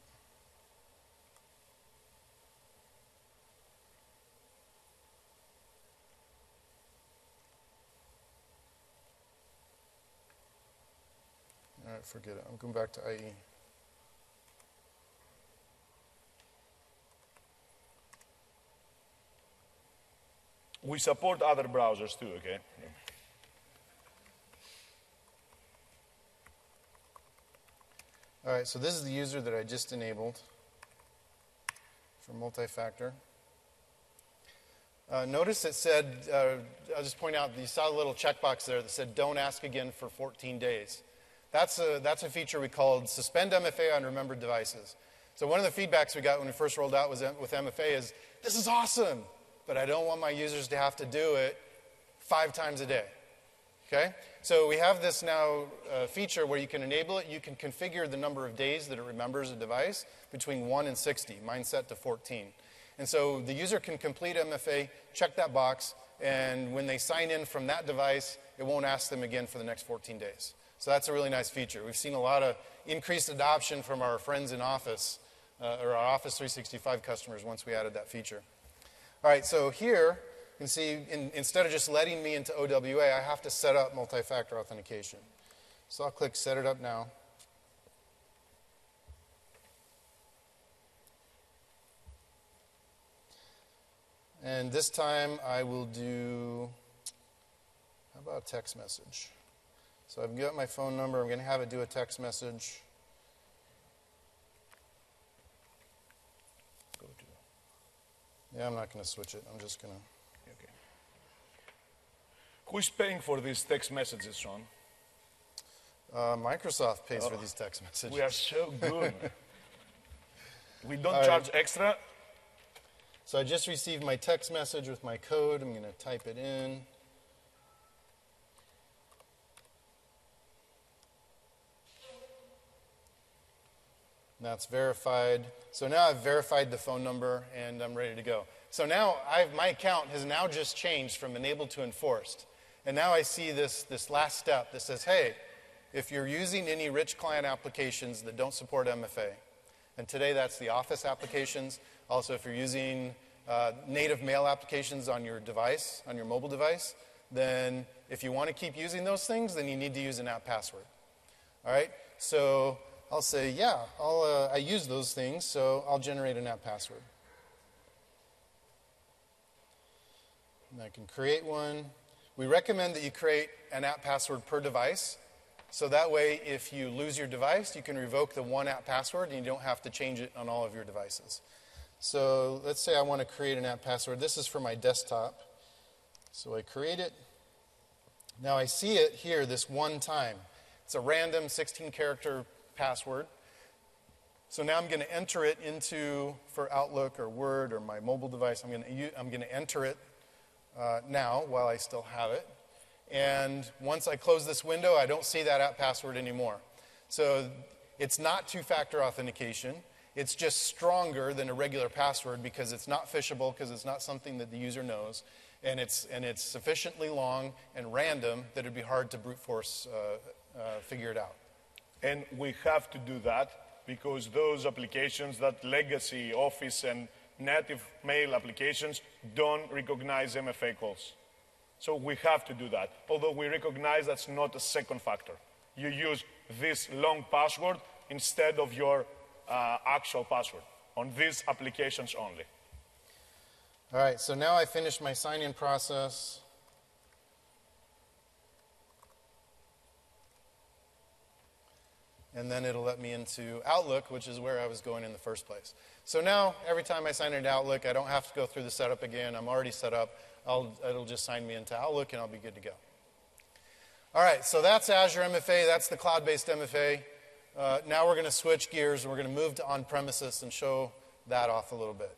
B: All right, forget it. I'm going back to I E.
A: We support other browsers too, okay?
B: All right, so this is the user that I just enabled for multi-factor. Uh, notice it said, uh, I'll just point out, you saw a little checkbox there that said, don't ask again for fourteen days. That's a, that's a feature we called suspend M F A on remembered devices. So one of the feedbacks we got when we first rolled out was with M F A is, this is awesome, but I don't want my users to have to do it five times a day. Okay? So we have this now uh, feature where you can enable it. You can configure the number of days that it remembers a device between one and sixty. Mine's set to fourteen. And so the user can complete M F A, check that box, and when they sign in from that device, it won't ask them again for the next fourteen days. So that's a really nice feature. We've seen a lot of increased adoption from our friends in Office, uh, or our Office three sixty-five customers once we added that feature. All right, so here, you can see in, instead of just letting me into O W A, I have to set up multi-factor authentication. So I'll click Set It Up Now. And this time I will do, how about a text message? So I've got my phone number. I'm going to have it do a text message.
A: Go to.
B: Yeah, I'm not going to switch it. I'm just going to.
A: Okay. Who's paying for these text messages, Sean?
B: Uh, Microsoft pays
A: oh,
B: for these text messages.
A: We are so good. We don't
B: All right.
A: charge extra.
B: So I just received my text message with my code. I'm going to type it in. That's verified. So now I've verified the phone number, and I'm ready to go. So now I've, my account has now just changed from enabled to enforced. And now I see this, this last step that says, hey, if you're using any rich client applications that don't support M F A, and today that's the Office applications. Also, if you're using uh, native mail applications on your device, on your mobile device, then if you want to keep using those things, then you need to use an app password. All right? So I'll say, yeah, I'll, uh, I use those things, so I'll generate an app password. And I can create one. We recommend that you create an app password per device, so that way if you lose your device, you can revoke the one app password and you don't have to change it on all of your devices. So let's say I want to create an app password. This is for my desktop. So I create it. Now I see it here this one time. It's a random sixteen character password. So now I'm going to enter it into, for Outlook or Word or my mobile device, I'm going to, I'm going to enter it uh, now while I still have it. And once I close this window, I don't see that app password anymore. So it's not two-factor authentication. It's just stronger than a regular password because it's not phishable, because it's not something that the user knows. And it's, and it's sufficiently long and random that it'd be hard to brute force uh, uh, figure it out.
A: And we have to do that because those applications, that legacy Office and native mail applications, don't recognize M F A calls. So we have to do that, although we recognize that's not a second factor. You use this long password instead of your uh, actual password on these applications only.
B: All right, so now I finished my sign-in process. And then it'll let me into Outlook, which is where I was going in the first place. So now, every time I sign into Outlook, I don't have to go through the setup again. I'm already set up. I'll, it'll just sign me into Outlook, and I'll be good to go. All right, so that's Azure M F A. That's the cloud-based M F A. Uh, now we're going to switch gears, and we're going to move to on-premises and show that off a little bit.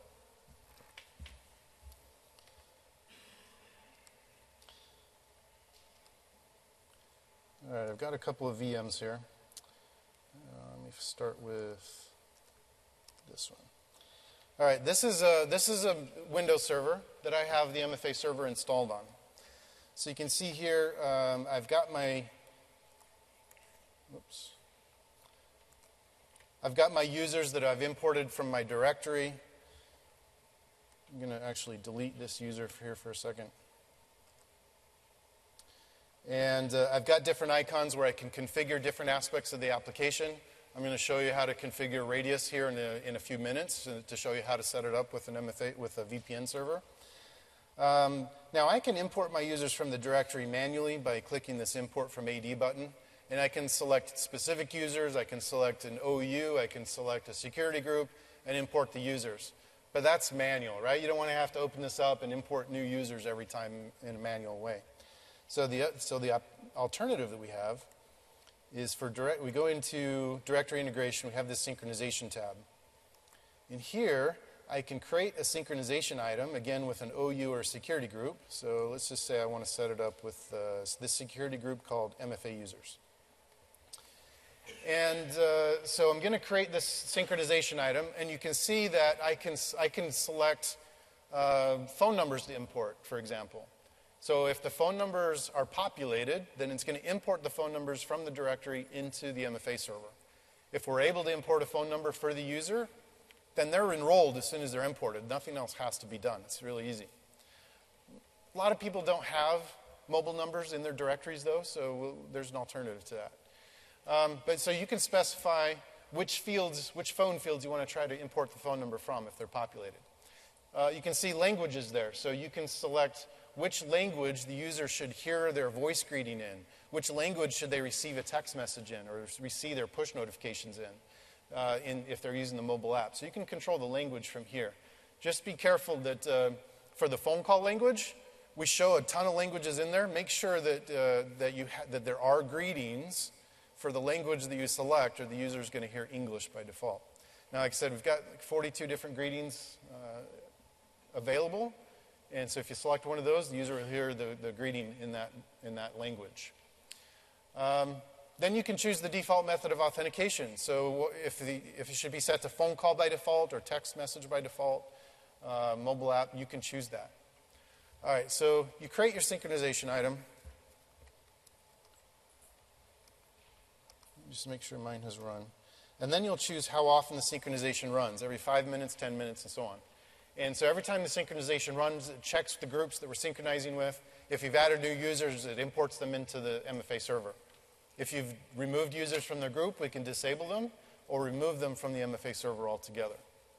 B: All right, I've got a couple of V Ms here. Uh, let me start with this one. All right, this is a, this is a Windows server that I have the M F A server installed on. So you can see here, um, I've got my, oops, I've got my users that I've imported from my directory. I'm going to actually delete this user here for a second. And uh, I've got different icons where I can configure different aspects of the application. I'm going to show you how to configure Radius here in a, in a few minutes to show you how to set it up with an M F A, with a V P N server. Um, now I can import my users from the directory manually by clicking this Import from A D button. And I can select specific users, I can select an O U, I can select a security group, and import the users. But that's manual, right? You don't want to have to open this up and import new users every time in a manual way. So the, so the alternative that we have is for direct, we go into directory integration, we have this synchronization tab. In here, I can create a synchronization item, again with an O U or a security group. So let's just say I want to set it up with uh, this security group called M F A users. And uh, so I'm going to create this synchronization item, and you can see that I can, I can select uh, phone numbers to import, for example. So if the phone numbers are populated, then it's going to import the phone numbers from the directory into the M F A server. If we're able to import a phone number for the user, then they're enrolled as soon as they're imported. Nothing else has to be done. It's really easy. A lot of people don't have mobile numbers in their directories, though, so we'll, there's an alternative to that. Um, but so you can specify which fields, which phone fields you want to try to import the phone number from if they're populated. Uh, you can see languages there, so you can select which language the user should hear their voice greeting in, which language should they receive a text message in or receive their push notifications in, uh, in if they're using the mobile app. So you can control the language from here. Just be careful that uh, for the phone call language, we show a ton of languages in there. Make sure that, uh, that, you ha that there are greetings for the language that you select, or the user is going to hear English by default. Now, like I said, we've got forty-two different greetings uh, available. And so if you select one of those, the user will hear the, the greeting in that, in that language. Um, then you can choose the default method of authentication. So if, the, if it should be set to phone call by default or text message by default, uh, mobile app, you can choose that. All right, so you create your synchronization item. Just make sure mine has run. And then you'll choose how often the synchronization runs, every five minutes, ten minutes, and so on. And so every time the synchronization runs, it checks the groups that we're synchronizing with. If you've added new users, it imports them into the M F A server. If you've removed users from the group, we can disable them or remove them from the M F A server altogether.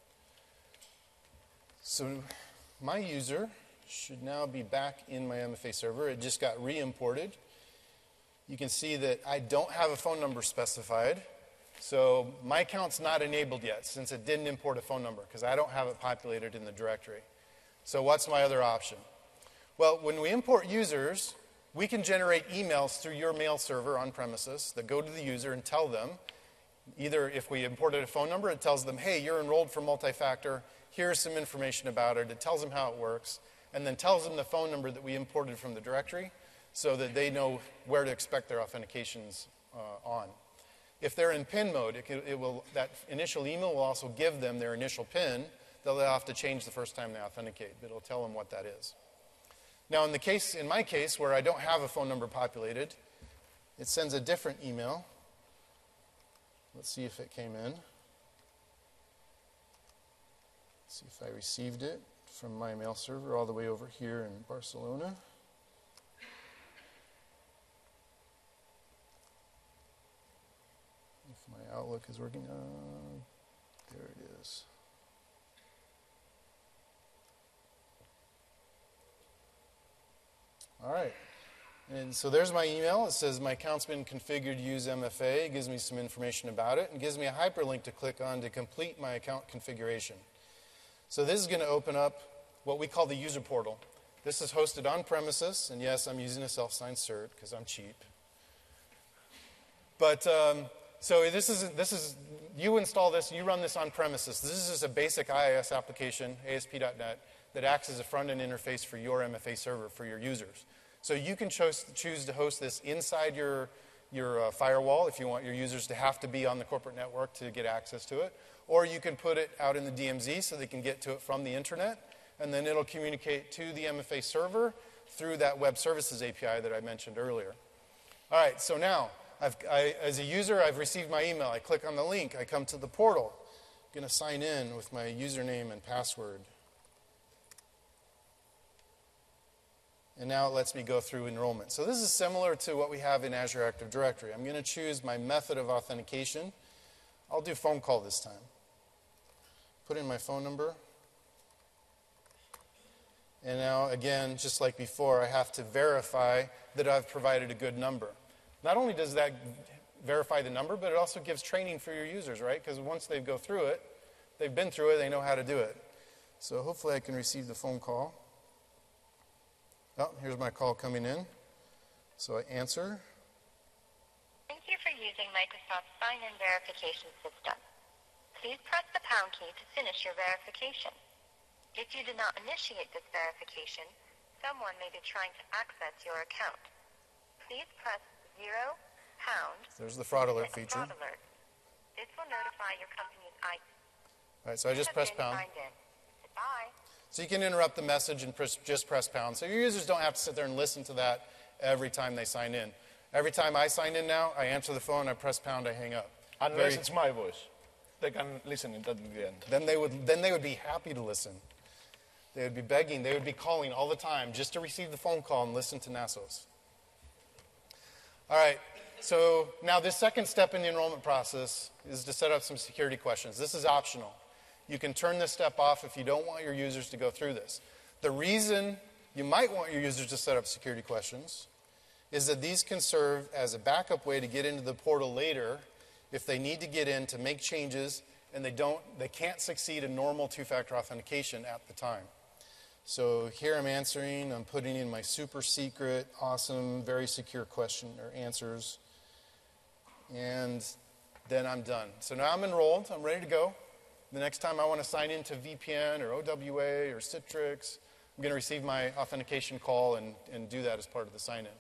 B: So my user should now be back in my M F A server. It just got re-imported. You can see that I don't have a phone number specified. So my account's not enabled yet since it didn't import a phone number because I don't have it populated in the directory. So what's my other option? Well, when we import users, we can generate emails through your mail server on premises that go to the user and tell them, either if we imported a phone number, it tells them, hey, you're enrolled for multi-factor, here's some information about it, it tells them how it works, and then tells them the phone number that we imported from the directory so that they know where to expect their authentications uh, on. If they're in PIN mode, it, can, it will, that initial email will also give them their initial PIN that they'll have to change the first time they authenticate, but it'll tell them what that is. Now, in the case, in my case, where I don't have a phone number populated, it sends a different email. Let's see if it came in. Let's see if I received it from my mail server all the way over here in Barcelona. If my Outlook is working, uh, there it is. All right. And so there's my email. It says my account's been configured to use M F A. It gives me some information about it and gives me a hyperlink to click on to complete my account configuration. So this is going to open up what we call the user portal. This is hosted on premises, and yes, I'm using a self-signed cert because I'm cheap. But um, so this is this is you install this, you run this on premises. This is just a basic I I S application, A S P dot net, that acts as a front-end interface for your M F A server for your users. So you can choose, choose to host this inside your, your uh, firewall if you want your users to have to be on the corporate network to get access to it. Or you can put it out in the D M Z so they can get to it from the internet. And then it'll communicate to the M F A server through that web services A P I that I mentioned earlier. All right, so now, I've, I, as a user, I've received my email. I click on the link. I come to the portal. I'm going to sign in with my username and password. And now it lets me go through enrollment. So this is similar to what we have in Azure Active Directory. I'm going to choose my method of authentication. I'll do phone call this time. Put in my phone number. And now, again, just like before, I have to verify that I've provided a good number. Not only does that verify the number, but it also gives training for your users, right? Because once they go through it, they've been through it, they know how to do it. So hopefully I can receive the phone call. Oh, here's my call coming in. So I answer.
C: Thank you for using Microsoft Sign-In Verification System. Please press the pound key to finish your verification. If you did not initiate this verification, someone may be trying to access your account. Please press zero, pound.
B: There's the fraud alert feature.
C: Fraud alert. This will notify your company's I D.
B: All right, so I just press pound.
C: Goodbye.
B: So you can interrupt the message and press, just press pound. So your users don't have to sit there and listen to that every time they sign in. Every time I sign in now, I answer the phone, I press pound, I hang up.
A: Unless
B: Very,
A: it's my voice. They can listen it at the end.
B: Then they would, then they would be happy to listen. They would be begging, they would be calling all the time just to receive the phone call and listen to Nassos. All right, so now this second step in the enrollment process is to set up some security questions. This is optional. You can turn this step off if you don't want your users to go through this. The reason you might want your users to set up security questions is that these can serve as a backup way to get into the portal later if they need to get in to make changes and they don't, they can't succeed in normal two-factor authentication at the time. So here I'm answering, I'm putting in my super secret, awesome, very secure question or answers, and then I'm done. So now I'm enrolled, I'm ready to go. The next time I want to sign into V P N or O W A or Citrix, I'm going to receive my authentication call and, and do that as part of the sign-in.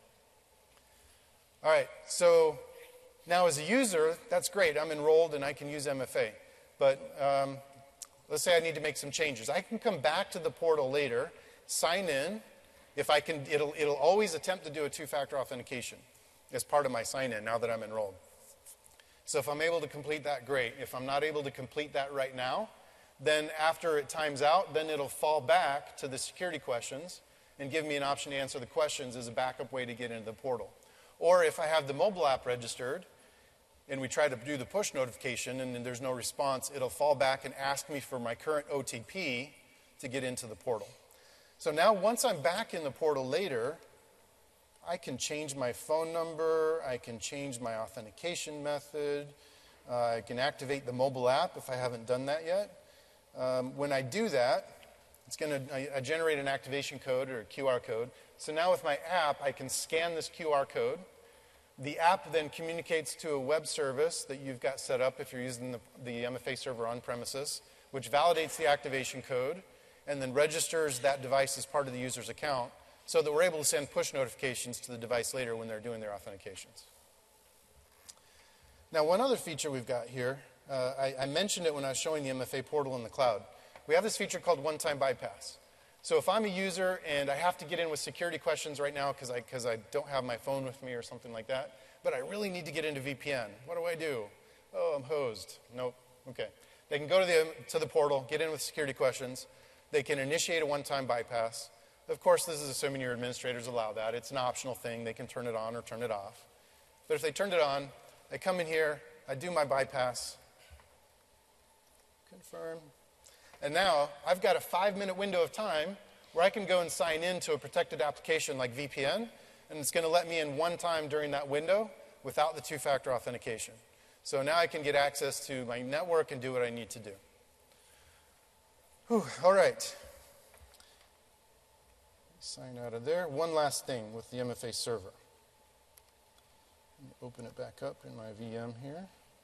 B: All right, so now as a user, that's great. I'm enrolled and I can use M F A. But um, let's say I need to make some changes. I can come back to the portal later, sign in. If I can, it'll, it'll always attempt to do a two-factor authentication as part of my sign-in now that I'm enrolled. So if I'm able to complete that, great. If I'm not able to complete that right now, then after it times out, then it'll fall back to the security questions and give me an option to answer the questions as a backup way to get into the portal. Or if I have the mobile app registered and we try to do the push notification and then there's no response, it'll fall back and ask me for my current O T P to get into the portal. So now once I'm back in the portal later, I can change my phone number, I can change my authentication method, Uh, I can activate the mobile app if I haven't done that yet. Um, when I do that, it's going to I, I generate an activation code or a Q R code. So now with my app, I can scan this Q R code. The app then communicates to a web service that you've got set up if you're using the, the M F A server on premises, which validates the activation code and then registers that device as part of the user's account so that we're able to send push notifications to the device later when they're doing their authentications. Now, one other feature we've got here, uh, I, I mentioned it when I was showing the M F A portal in the cloud. We have this feature called one-time bypass. So if I'm a user and I have to get in with security questions right now because I, because I don't have my phone with me or something like that, but I really need to get into V P N, what do I do? Oh, I'm hosed. Nope. Okay. They can go to the, to the portal, get in with security questions. They can initiate a one-time bypass. Of course, this is assuming your administrators allow that. It's an optional thing. They can turn it on or turn it off. But if they turned it on, I come in here, I do my bypass, confirm, and now I've got a five-minute window of time where I can go and sign in to a protected application like V P N, and it's going to let me in one time during that window without the two-factor authentication. So now I can get access to my network and do what I need to do. Whew, all right. Sign out of there. One last thing with the M F A server. Open it back up in my V M here.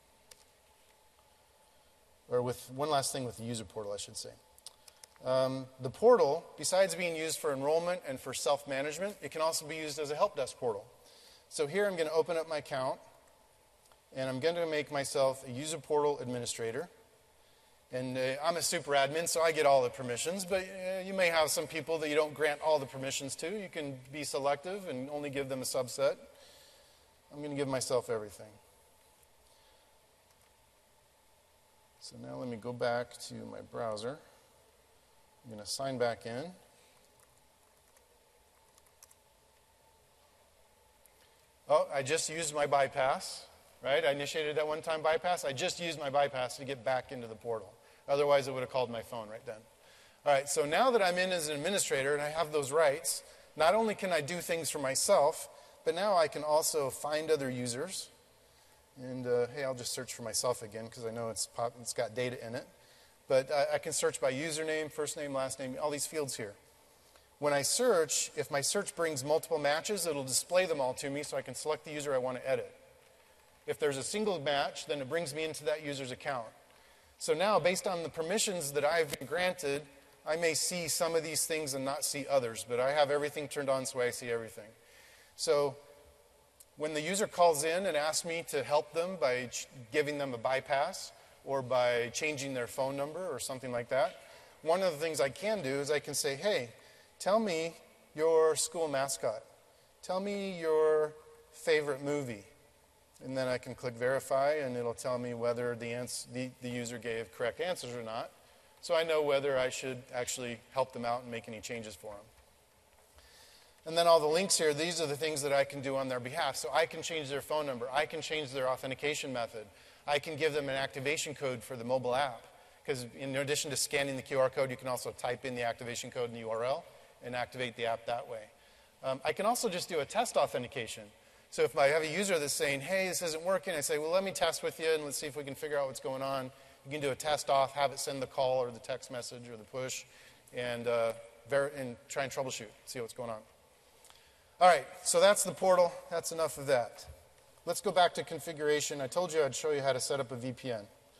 B: Or with one last thing with the user portal, I should say. Um, the portal, besides being used for enrollment and for self-management, it can also be used as a help desk portal. So here I'm going to open up my account, and I'm going to make myself a user portal administrator. And uh, I'm a super admin, so I get all the permissions, but uh, you may have some people that you don't grant all the permissions to. You can be selective and only give them a subset. I'm going to give myself everything. So now let me go back to my browser. I'm going to sign back in. Oh, I just used my bypass, right? I initiated that one-time bypass. I just used my bypass to get back into the portal. Otherwise, it would have called my phone right then. All right, so now that I'm in as an administrator and I have those rights, not only can I do things for myself, but now I can also find other users. And uh, hey, I'll just search for myself again because I know it's, pop, it's got data in it. But I, I can search by username, first name, last name, all these fields here. When I search, if my search brings multiple matches, it'll display them all to me so I can select the user I want to edit. If there's a single match, then it brings me into that user's account. So now, based on the permissions that I've been granted, I may see some of these things and not see others, but I have everything turned on so I see everything. So when the user calls in and asks me to help them by ch- giving them a bypass or by changing their phone number or something like that, one of the things I can do is I can say, hey, tell me your school mascot. Tell me your favorite movie. And then I can click verify, and it'll tell me whether the, ans- the, the user gave correct answers or not. So I know whether I should actually help them out and make any changes for them. And then all the links here, these are the things that I can do on their behalf. So I can change their phone number. I can change their authentication method. I can give them an activation code for the mobile app. Because in addition to scanning the Q R code, you can also type in the activation code in the U R L and activate the app that way. Um, I can also just do a test authentication. So if I have a user that's saying, hey, this isn't working, I say, well, let me test with you and let's see if we can figure out what's going on. You can do a test off, have it send the call or the text message or the push, and, uh, ver- and try and troubleshoot, see what's going on. All right, so that's the portal. That's enough of that. Let's go back to configuration. I told you I'd show you how to set up a V P N.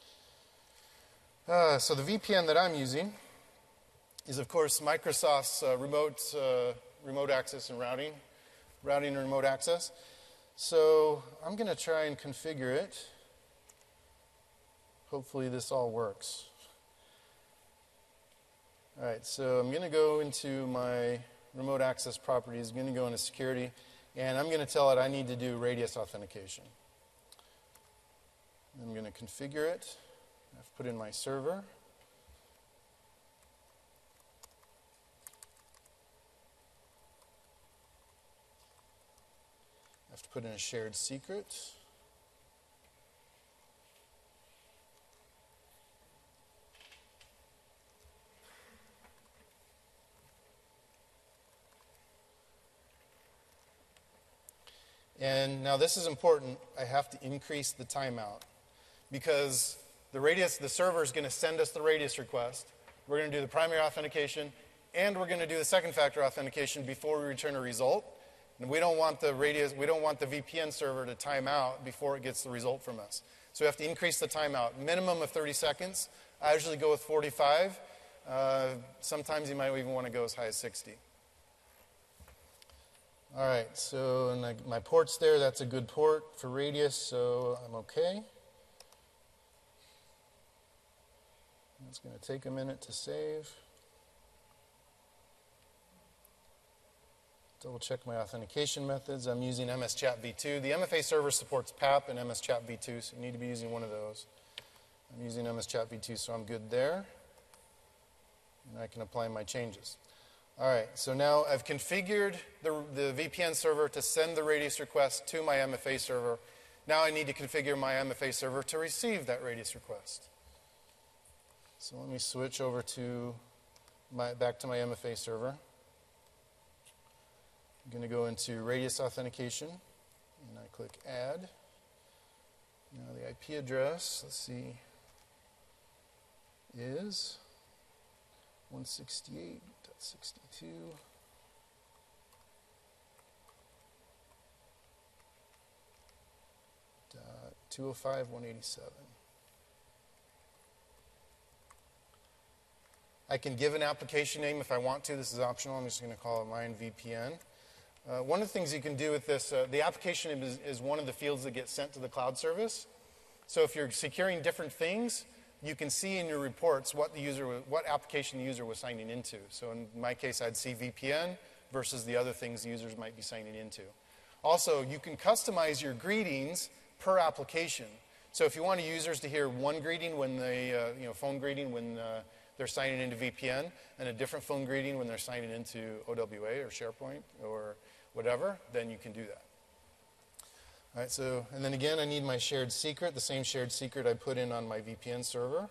B: Uh, so the V P N that I'm using is, of course, Microsoft's uh, remote, uh, remote access and routing, routing and remote access. So I'm going to try and configure it. Hopefully this all works. All right, so I'm going to go into my remote access properties, I'm going to go into security, and I'm going to tell it I need to do radius authentication. I'm going to configure it. I've put in my server. I have to put in a shared secret. And now this is important. I have to increase the timeout. because the radius, the server is going to send us the radius request. We're going to do the primary authentication, and we're going to do the second factor authentication before we return a result. And we don't want the radius, we don't want the V P N server to time out before it gets the result from us. So we have to increase the timeout, minimum of thirty seconds. I usually go with forty-five. Uh, sometimes you might even want to go as high as sixty. All right, so and I, my port's there. That's a good port for radius, so I'm okay. It's going to take a minute to save. Double check my authentication methods. I'm using M S Chat v two. The M F A server supports P A P and M S Chat v two, so you need to be using one of those. I'm using M S Chat v two, so I'm good there. And I can apply my changes. All right, so now I've configured the, the V P N server to send the radius request to my M F A server. Now I need to configure my M F A server to receive that radius request. So let me switch over to my, back to my M F A server. I'm going to go into radius authentication, and I click add. Now the I P address, let's see, is one sixty-eight dot sixty-two dot two oh five dot one eighty-seven. I can give an application name if I want to. This is optional. I'm just going to call it mine V P N. Uh, one of the things you can do with this, uh, the application name is, is one of the fields that gets sent to the cloud service. So if you're securing different things, you can see in your reports what the user, what application the user was signing into. So in my case, I'd see V P N versus the other things the users might be signing into. Also, you can customize your greetings per application. So if you want users to hear one greeting when they, uh, you know, phone greeting when uh, they're signing into V P N, and a different phone greeting when they're signing into O W A or SharePoint or whatever, then you can do that. All right, so, and then again, I need my shared secret, the same shared secret I put in on my V P N server.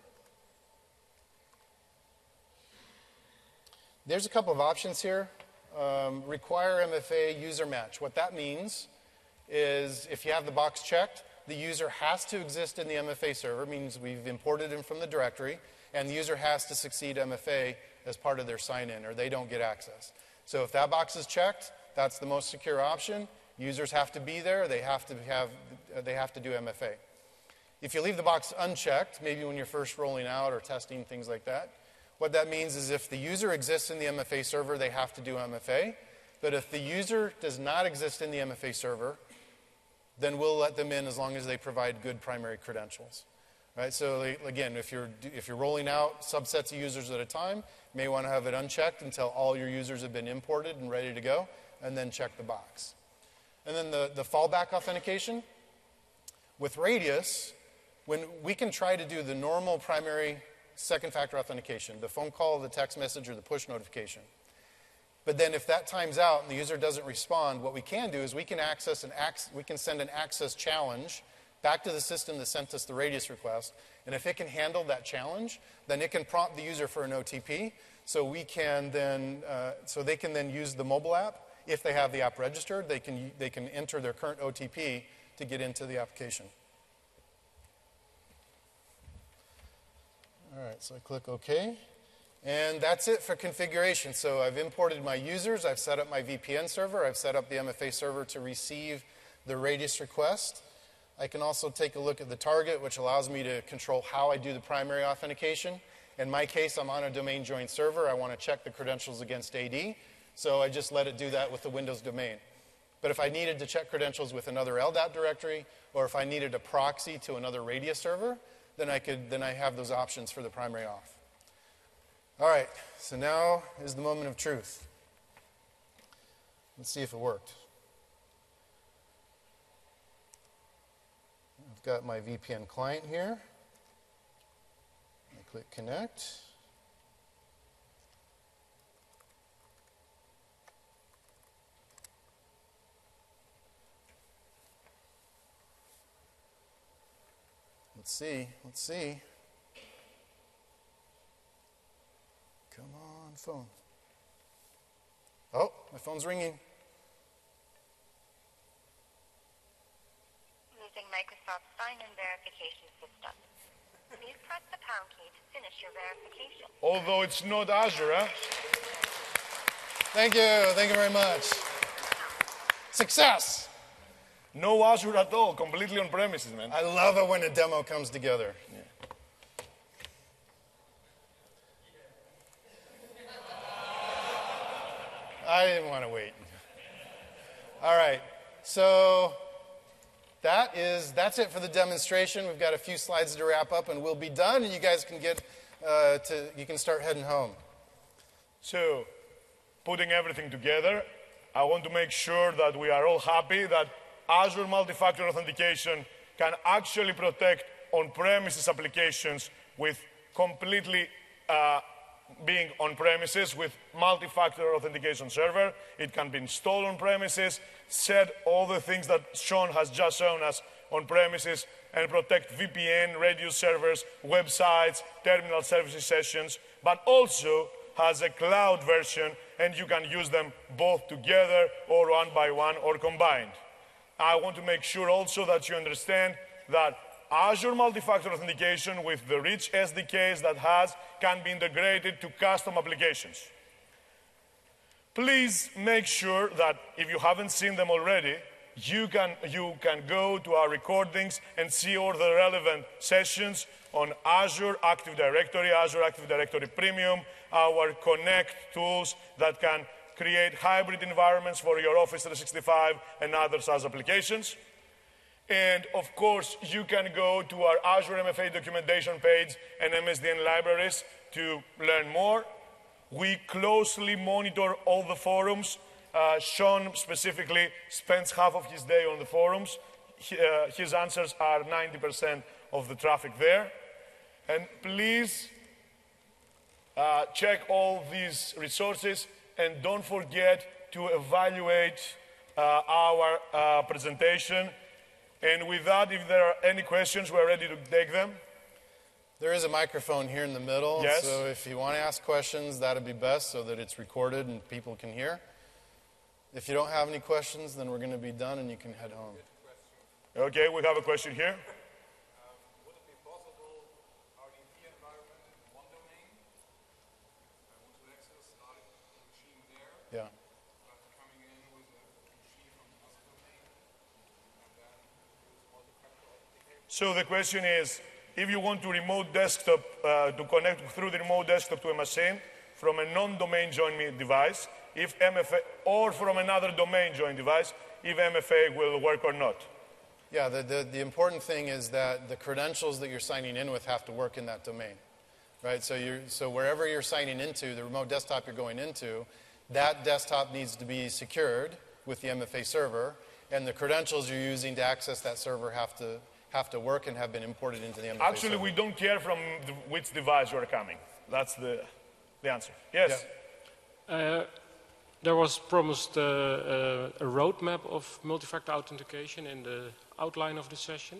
B: There's a couple of options here. Um, require M F A user match. What that means is if you have the box checked, the user has to exist in the M F A server, means we've imported him from the directory, and the user has to succeed M F A as part of their sign-in, or they don't get access. So if that box is checked, that's the most secure option. Users have to be there. They have to have, they have to do M F A. If you leave the box unchecked, maybe when you're first rolling out or testing things like that, what that means is if the user exists in the M F A server, they have to do M F A. But if the user does not exist in the M F A server, then we'll let them in as long as they provide good primary credentials. Right? So again, if you're, if you're rolling out subsets of users at a time, you may want to have it unchecked until all your users have been imported and ready to go, and then check the box. And then the, the fallback authentication. With Radius, when we can try to do the normal primary second factor authentication, the phone call, the text message, or the push notification. But then if that times out and the user doesn't respond, what we can do is we can access an ac- we can send an access challenge back to the system that sent us the radius request. And if it can handle that challenge, then it can prompt the user for an O T P. So we can then, uh, so they can then use the mobile app. If they have the app registered, they can, they can enter their current O T P to get into the application. All right, so I click OK. And that's it for configuration. So I've imported my users. I've set up my V P N server. I've set up the M F A server to receive the radius request. I can also take a look at the target, which allows me to control how I do the primary authentication. In my case, I'm on a domain joined server. I want to check the credentials against A D. So I just let it do that with the Windows domain. But if I needed to check credentials with another L D A P directory, or if I needed a proxy to another Radius server, then I could then I have those options for the primary auth. All right, so now is the moment of truth. Let's see if it worked. I've got my V P N client here. I click connect. Let's see, let's see. Come on, phone. Oh, my phone's ringing.
C: Using Microsoft Sign sign-in verification system. Please press the pound key to finish your verification.
A: Although it's not Azure, huh?
B: Thank you. Thank you very much. Success.
A: No Azure at all, completely on premises, man.
B: I love it when a demo comes together.
A: Yeah.
B: I didn't want to wait. All right, so that is, that's it for the demonstration. We've got a few slides to wrap up and we'll be done and you guys can get uh, to, you can start heading home.
A: So, putting everything together, I want to make sure that we are all happy that Azure Multi-Factor Authentication can actually protect on-premises applications with completely uh, being on-premises with multi-factor authentication server. It can be installed on-premises, set all the things that Sean has just shown us on-premises, and protect V P N, radio servers, websites, terminal services sessions, but also has a cloud version, and you can use them both together or one by one or combined. I want to make sure also that you understand that Azure Multi-Factor Authentication with the rich S D Ks that has can be integrated to custom applications. Please make sure that if you haven't seen them already, you can, you can go to our recordings and see all the relevant sessions on Azure Active Directory, Azure Active Directory Premium, our Connect tools that can create hybrid environments for your Office three sixty-five and other SaaS applications. And of course, you can go to our Azure M F A documentation page and M S D N libraries to learn more. We closely monitor all the forums. Uh, Sean specifically spends half of his day on the forums. He, uh, his answers are ninety percent of the traffic there. And please uh, check all these resources and don't forget to evaluate uh, our uh, presentation. And with that, if there are any questions, we're ready to take them.
B: There is a microphone here in the middle,
A: yes.
B: So if you want to ask questions, that would be best so that it's recorded and people can hear. If you don't have any questions, then we're going to be done and you can head home.
A: Okay, we have a question here.
D: Um, would it be possible R D P environment in one domain? I want to access not a machine there,
B: Yeah.
D: but coming in with a machine from another domain, and then use multi-factor authentication.
A: So the question is, if you want to remote desktop, uh, to connect through the remote desktop to a machine from a non-domain join me device, if M F A, or from another domain join device, if M F A will work or not.
B: Yeah, the, the, the important thing is that the credentials that you're signing in with have to work in that domain, right? So, you're, so wherever you're signing into, the remote desktop you're going into, that desktop needs to be secured with the M F A server, and the credentials you're using to access that server have to, have to work and have been imported into the M F A
A: Actually,
B: server.
A: we don't care from the, which device you are coming. That's the, the answer. Yes?
B: Yeah.
E: Uh, there was promised uh, uh, a roadmap of multi-factor authentication in the outline of the session.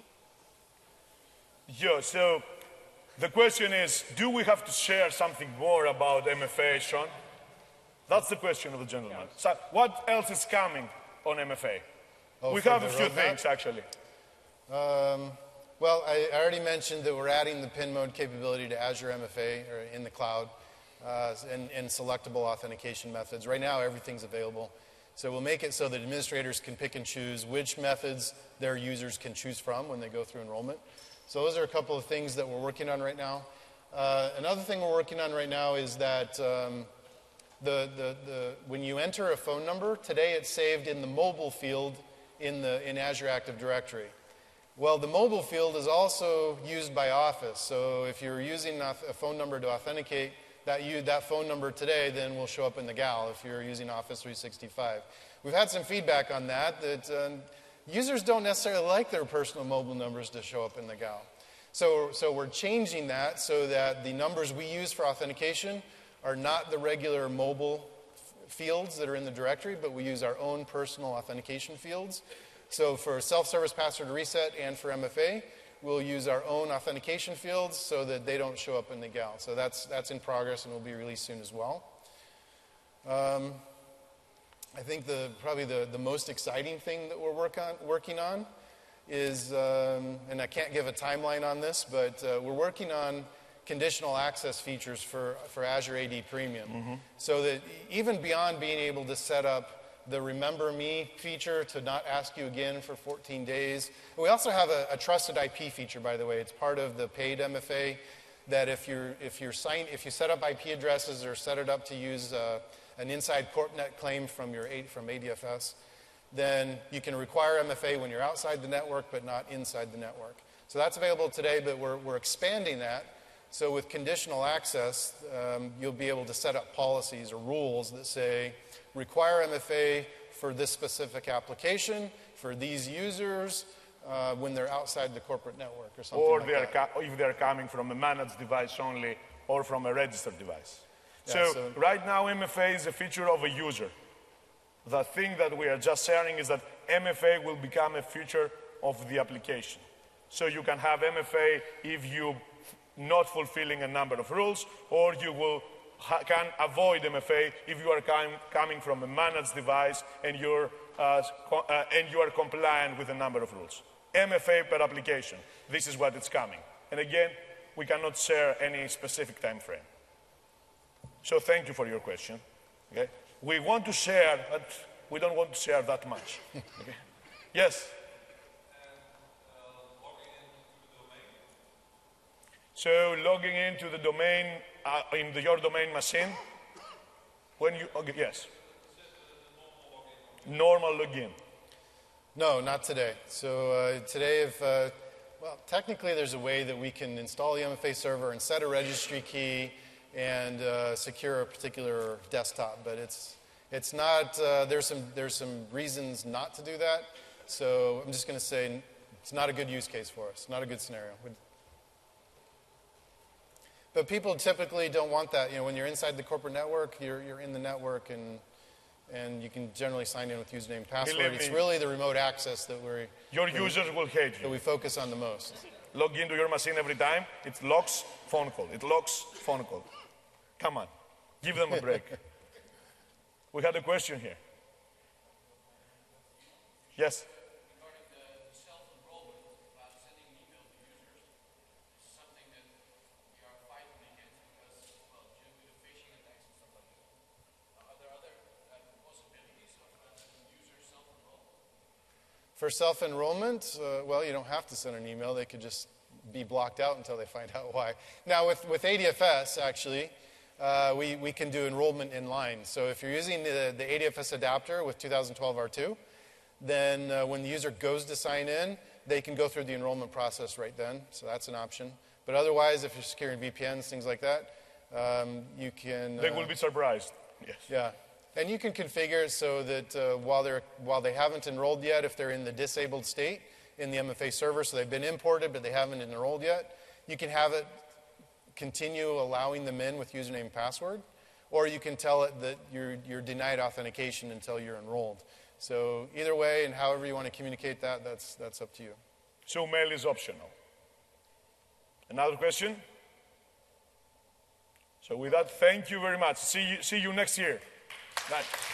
A: Yeah, so the question is, do we have to share something more about M F A, Sean? That's the question of the gentleman.
E: Yeah.
A: So what else is coming on M F A?
B: Oh,
A: we
B: for
A: have
B: the
A: a few
B: roadmap?
A: things, actually.
B: Um, well, I, I already mentioned that we're adding the PIN mode capability to Azure M F A, or in the cloud, uh, and, and selectable authentication methods. Right now, everything's available. So we'll make it so that administrators can pick and choose which methods their users can choose from when they go through enrollment. So those are a couple of things that we're working on right now. Uh, another thing we're working on right now is that um, the, the, the, when you enter a phone number, today it's saved in the mobile field in, the, in Azure Active Directory. Well, the mobile field is also used by Office. So if you're using a phone number to authenticate, that, you, that phone number today then will show up in the G A L if you're using Office three sixty-five. We've had some feedback on that, that uh, users don't necessarily like their personal mobile numbers to show up in the G A L. So, so we're changing that so that the numbers we use for authentication are not the regular mobile fields that are in the directory, but we use our own personal authentication fields. So for self-service password reset and for M F A, we'll use our own authentication fields so that they don't show up in the G A L. So that's, that's in progress and will be released soon as well. Um, I think the, probably the, the most exciting thing that we're work on, working on is, um, and I can't give a timeline on this, but uh, we're working on conditional access features for, for Azure A D Premium. Mm-hmm. So that even beyond being able to set up the Remember Me feature to not ask you again for fourteen days. We also have a, a trusted I P feature, by the way. It's part of the paid M F A that if, you're, if, you're sign, if you set up I P addresses or set it up to use uh, an inside CorpNet claim from, your, from A D F S, then you can require M F A when you're outside the network but not inside the network. So that's available today, but we're, we're expanding that. So with conditional access, um, you'll be able to set up policies or rules that say, require M F A for this specific application, for these users, uh, when they're outside the corporate network or something
A: or
B: like
A: they are
B: that.
A: or if they're coming from a managed device only or from a registered device.
B: Yeah,
A: so,
B: so
A: right now M F A is a feature of a user. The thing that we are just sharing is that M F A will become a feature of the application. So you can have M F A if you not fulfilling a number of rules, or you will ha can avoid M F A if you are com coming from a managed device and, you're, uh, uh, and you are compliant with a number of rules. M F A per application. This is what it's coming. And again, we cannot share any specific time frame. So thank you for your question. Okay? We want to share, but we don't want to share that much. Okay? Yes? So logging into the domain, uh, in the, your domain machine, when you, okay, yes. Normal login.
B: No, not today. So uh, today, if, uh, well, technically there's a way that we can install the M F A server and set a registry key and uh, secure a particular desktop, but it's, it's not, uh, there's, some, there's some reasons not to do that. So I'm just going to say it's not a good use case for us, not a good scenario. But people typically don't want that. You know, when you're inside the corporate network, you're, you're in the network, and, and you can generally sign in with username and password.
A: Believe
B: It's
A: me,
B: really the remote access that, we're,
A: your
B: that,
A: users will hate
B: that
A: you.
B: we focus on the most.
A: Log into your machine every time, it locks phone call. It locks phone call. Come on, give them a break. We had a question here. Yes?
B: For self-enrollment, uh, well, you don't have to send an email. They could just be blocked out until they find out why. Now, with, with A D F S, actually, uh, we, we can do enrollment in line. So if you're using the, the A D F S adapter with two thousand twelve R two, then uh, when the user goes to sign in, they can go through the enrollment process right then. So that's an option. But otherwise, if you're securing V P Ns, things like that, um, you can... Uh,
A: They will be surprised. Yes.
B: Yeah. And you can configure it so that uh, while, they're, while they haven't enrolled yet, if they're in the disabled state in the M F A server, so they've been imported but they haven't enrolled yet, you can have it continue allowing them in with username and password, or you can tell it that you're, you're denied authentication until you're enrolled. So either way, and however you want to communicate that, that's, that's up to you.
A: So mail is optional. Another question? So with that, thank you very much. See you, see you next year. Bye.